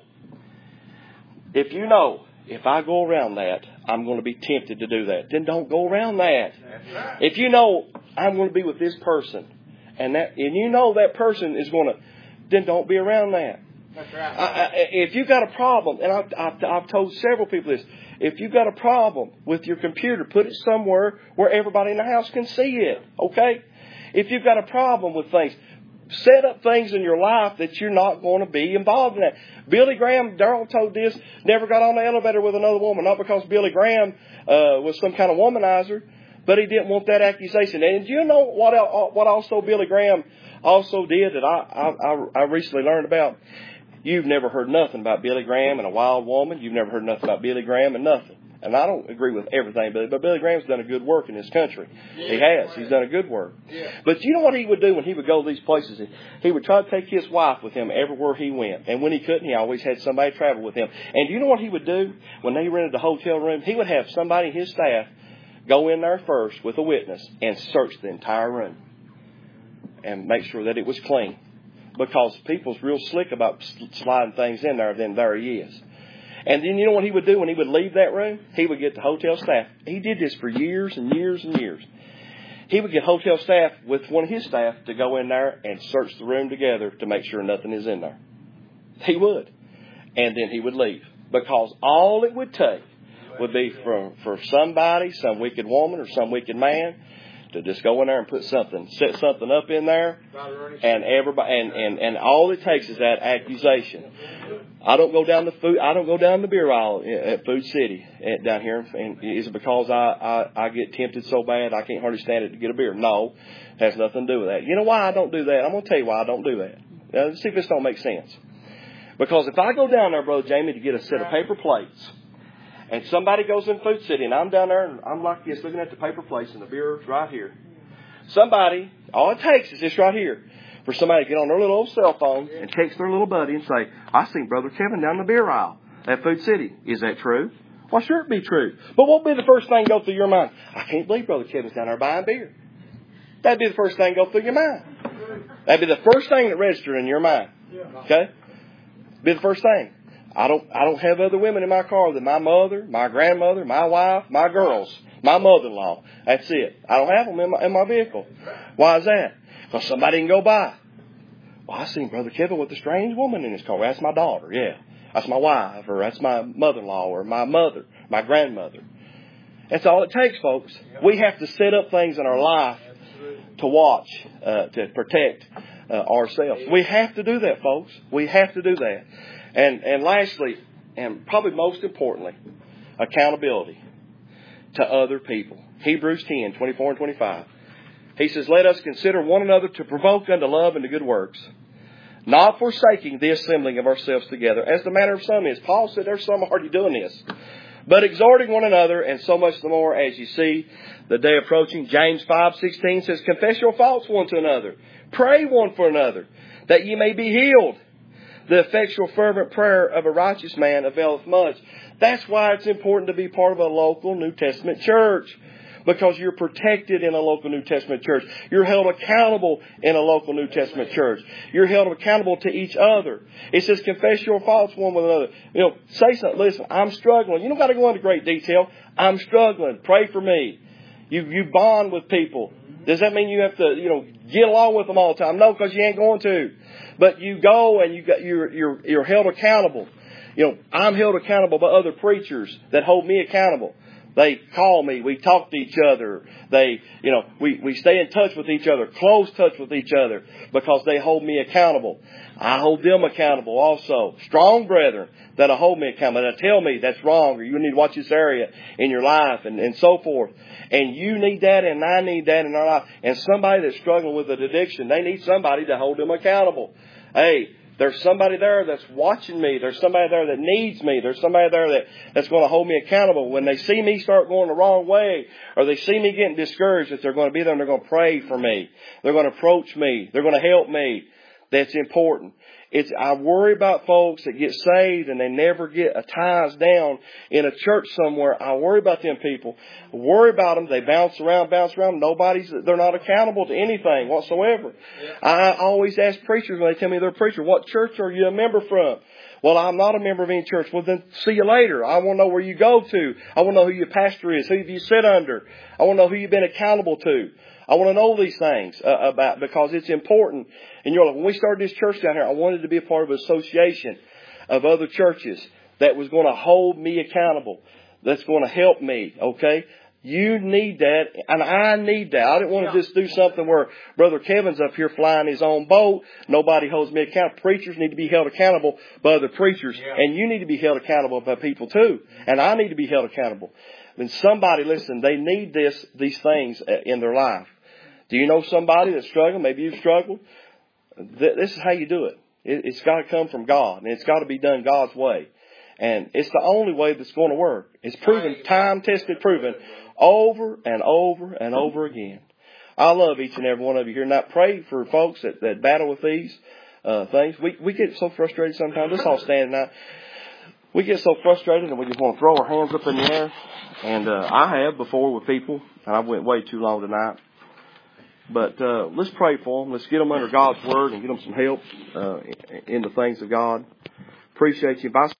if you know, if I go around that, I'm going to be tempted to do that, then don't go around that. If you know I'm going to be with this person, and that, and you know that person is going to, then don't be around that. That's right. I, I, if you've got a problem, and I've, I've, I've told several people this, if you've got a problem with your computer, put it somewhere where everybody in the house can see it. Okay? If you've got a problem with things, set up things in your life that you're not going to be involved in that. Billy Graham, Darrell told this, never got on the elevator with another woman. Not because Billy Graham uh, was some kind of womanizer, but he didn't want that accusation. And do you know what else, what also Billy Graham also did that I, I, I recently learned about? You've never heard nothing about Billy Graham and a wild woman. You've never heard nothing about Billy Graham and nothing. And I don't agree with everything, but Billy Graham's done a good work in this country. Yeah, he has. Right. He's done a good work. Yeah. But you know what he would do when he would go to these places? He would try to take his wife with him everywhere he went. And when he couldn't, he always had somebody travel with him. And do you know what he would do when they rented the hotel room? He would have somebody in his staff go in there first with a witness and search the entire room and make sure that it was clean. Because people's real slick about sliding things in there, then there he is. And then you know what he would do when he would leave that room? He would get the hotel staff. He did this for years and years and years. He would get hotel staff with one of his staff to go in there and search the room together to make sure nothing is in there. He would. And then he would leave. Because all it would take would be for, for somebody, some wicked woman or some wicked man, to just go in there and put something, set something up in there, and everybody, and, and, and all it takes is that accusation. I don't go down the food. I don't go down the beer aisle at Food City at, down here. And is it because I, I I get tempted so bad I can't hardly stand it to get a beer? No, it has nothing to do with that. You know why I don't do that? I'm going to tell you why I don't do that. Now, let's see if this don't make sense. Because if I go down there, Brother Jamie, to get a set of paper plates, and somebody goes in Food City, and I'm down there, and I'm like this, looking at the paper plates, and the beer's right here. Somebody, all it takes is this right here, for somebody to get on their little old cell phone and text their little buddy and say, I seen Brother Kevin down the beer aisle at Food City. Is that true? Well, sure, it'd be true. But what would be the first thing go through your mind? I can't believe Brother Kevin's down there buying beer. That'd be the first thing go through your mind. That'd be the first thing that registered in your mind. Okay? Be the first thing. I don't I don't have other women in my car than my mother, my grandmother, my wife, my girls, my mother-in-law. That's it. I don't have them in my, in my vehicle. Why is that? Because somebody can go by. Well, I seen Brother Kevin with a strange woman in his car. That's my daughter, yeah. That's my wife, or that's my mother-in-law, or my mother, my grandmother. That's all it takes, folks. We have to set up things in our life to watch, uh, to protect uh, ourselves. We have to do that, folks. We have to do that. And and lastly, and probably most importantly, accountability to other people. Hebrews ten, twenty-four and twenty-five. He says, let us consider one another to provoke unto love and to good works, not forsaking the assembling of ourselves together, as the manner of some is. Paul said there's some already doing this. But exhorting one another, and so much the more as you see the day approaching. James five sixteen says, confess your faults one to another. Pray one for another, that ye may be healed. The effectual fervent prayer of a righteous man availeth much. That's why it's important to be part of a local New Testament church. Because you're protected in a local New Testament church. You're held accountable in a local New Testament church. You're held accountable to each other. It says, confess your faults one with another. You know, say something. Listen, I'm struggling. You don't got to go into great detail. I'm struggling. Pray for me. You you bond with people. Does that mean you have to, you know, get along with them all the time? No, because you ain't going to. But you go and you got you're you're you're held accountable. You know, I'm held accountable by other preachers that hold me accountable. They call me. We talk to each other. They, you know, we, we stay in touch with each other, close touch with each other because they hold me accountable. I hold them accountable also. Strong brethren that'll hold me accountable. That'll tell me that's wrong or you need to watch this area in your life and, and so forth. And you need that and I need that in our life. And somebody that's struggling with an addiction, they need somebody to hold them accountable. Hey, there's somebody there that's watching me. There's somebody there that needs me. There's somebody there that, that's going to hold me accountable. When they see me start going the wrong way or they see me getting discouraged, that they're going to be there and they're going to pray for me. They're going to approach me. They're going to help me. That's important. It's, I worry about folks that get saved and they never get a ties down in a church somewhere. I worry about them people. I worry about them. They bounce around, bounce around. Nobody's, they're not accountable to anything whatsoever. Yeah. I always ask preachers when they tell me they're a preacher, what church are you a member from? Well, I'm not a member of any church. Well, then see you later. I want to know where you go to. I want to know who your pastor is, who you sit under. I want to know who you've been accountable to. I want to know these things uh, about because it's important. And you're like, when we started this church down here, I wanted to be a part of an association of other churches that was going to hold me accountable, that's going to help me, okay? You need that, and I need that. I didn't want to just do something where Brother Kevin's up here flying his own boat. Nobody holds me accountable. Preachers need to be held accountable by other preachers, yeah. And you need to be held accountable by people too. And I need to be held accountable. And somebody, listen, they need this, these things in their life. Do you know somebody that's struggling? Maybe you've struggled. This is how you do it. It's got to come from God, and it's got to be done God's way. And it's the only way that's going to work. It's proven, time-tested, proven, over and over and over again. I love each and every one of you here, and I pray for folks that, that battle with these uh, things. We we get so frustrated sometimes. Let's all stand now. We get so frustrated, and we just want to throw our hands up in the air. And uh, I have before with people, and I went way too long tonight. But uh, let's pray for them. Let's get them under God's Word and get them some help uh, in the things of God. Appreciate you. Bye.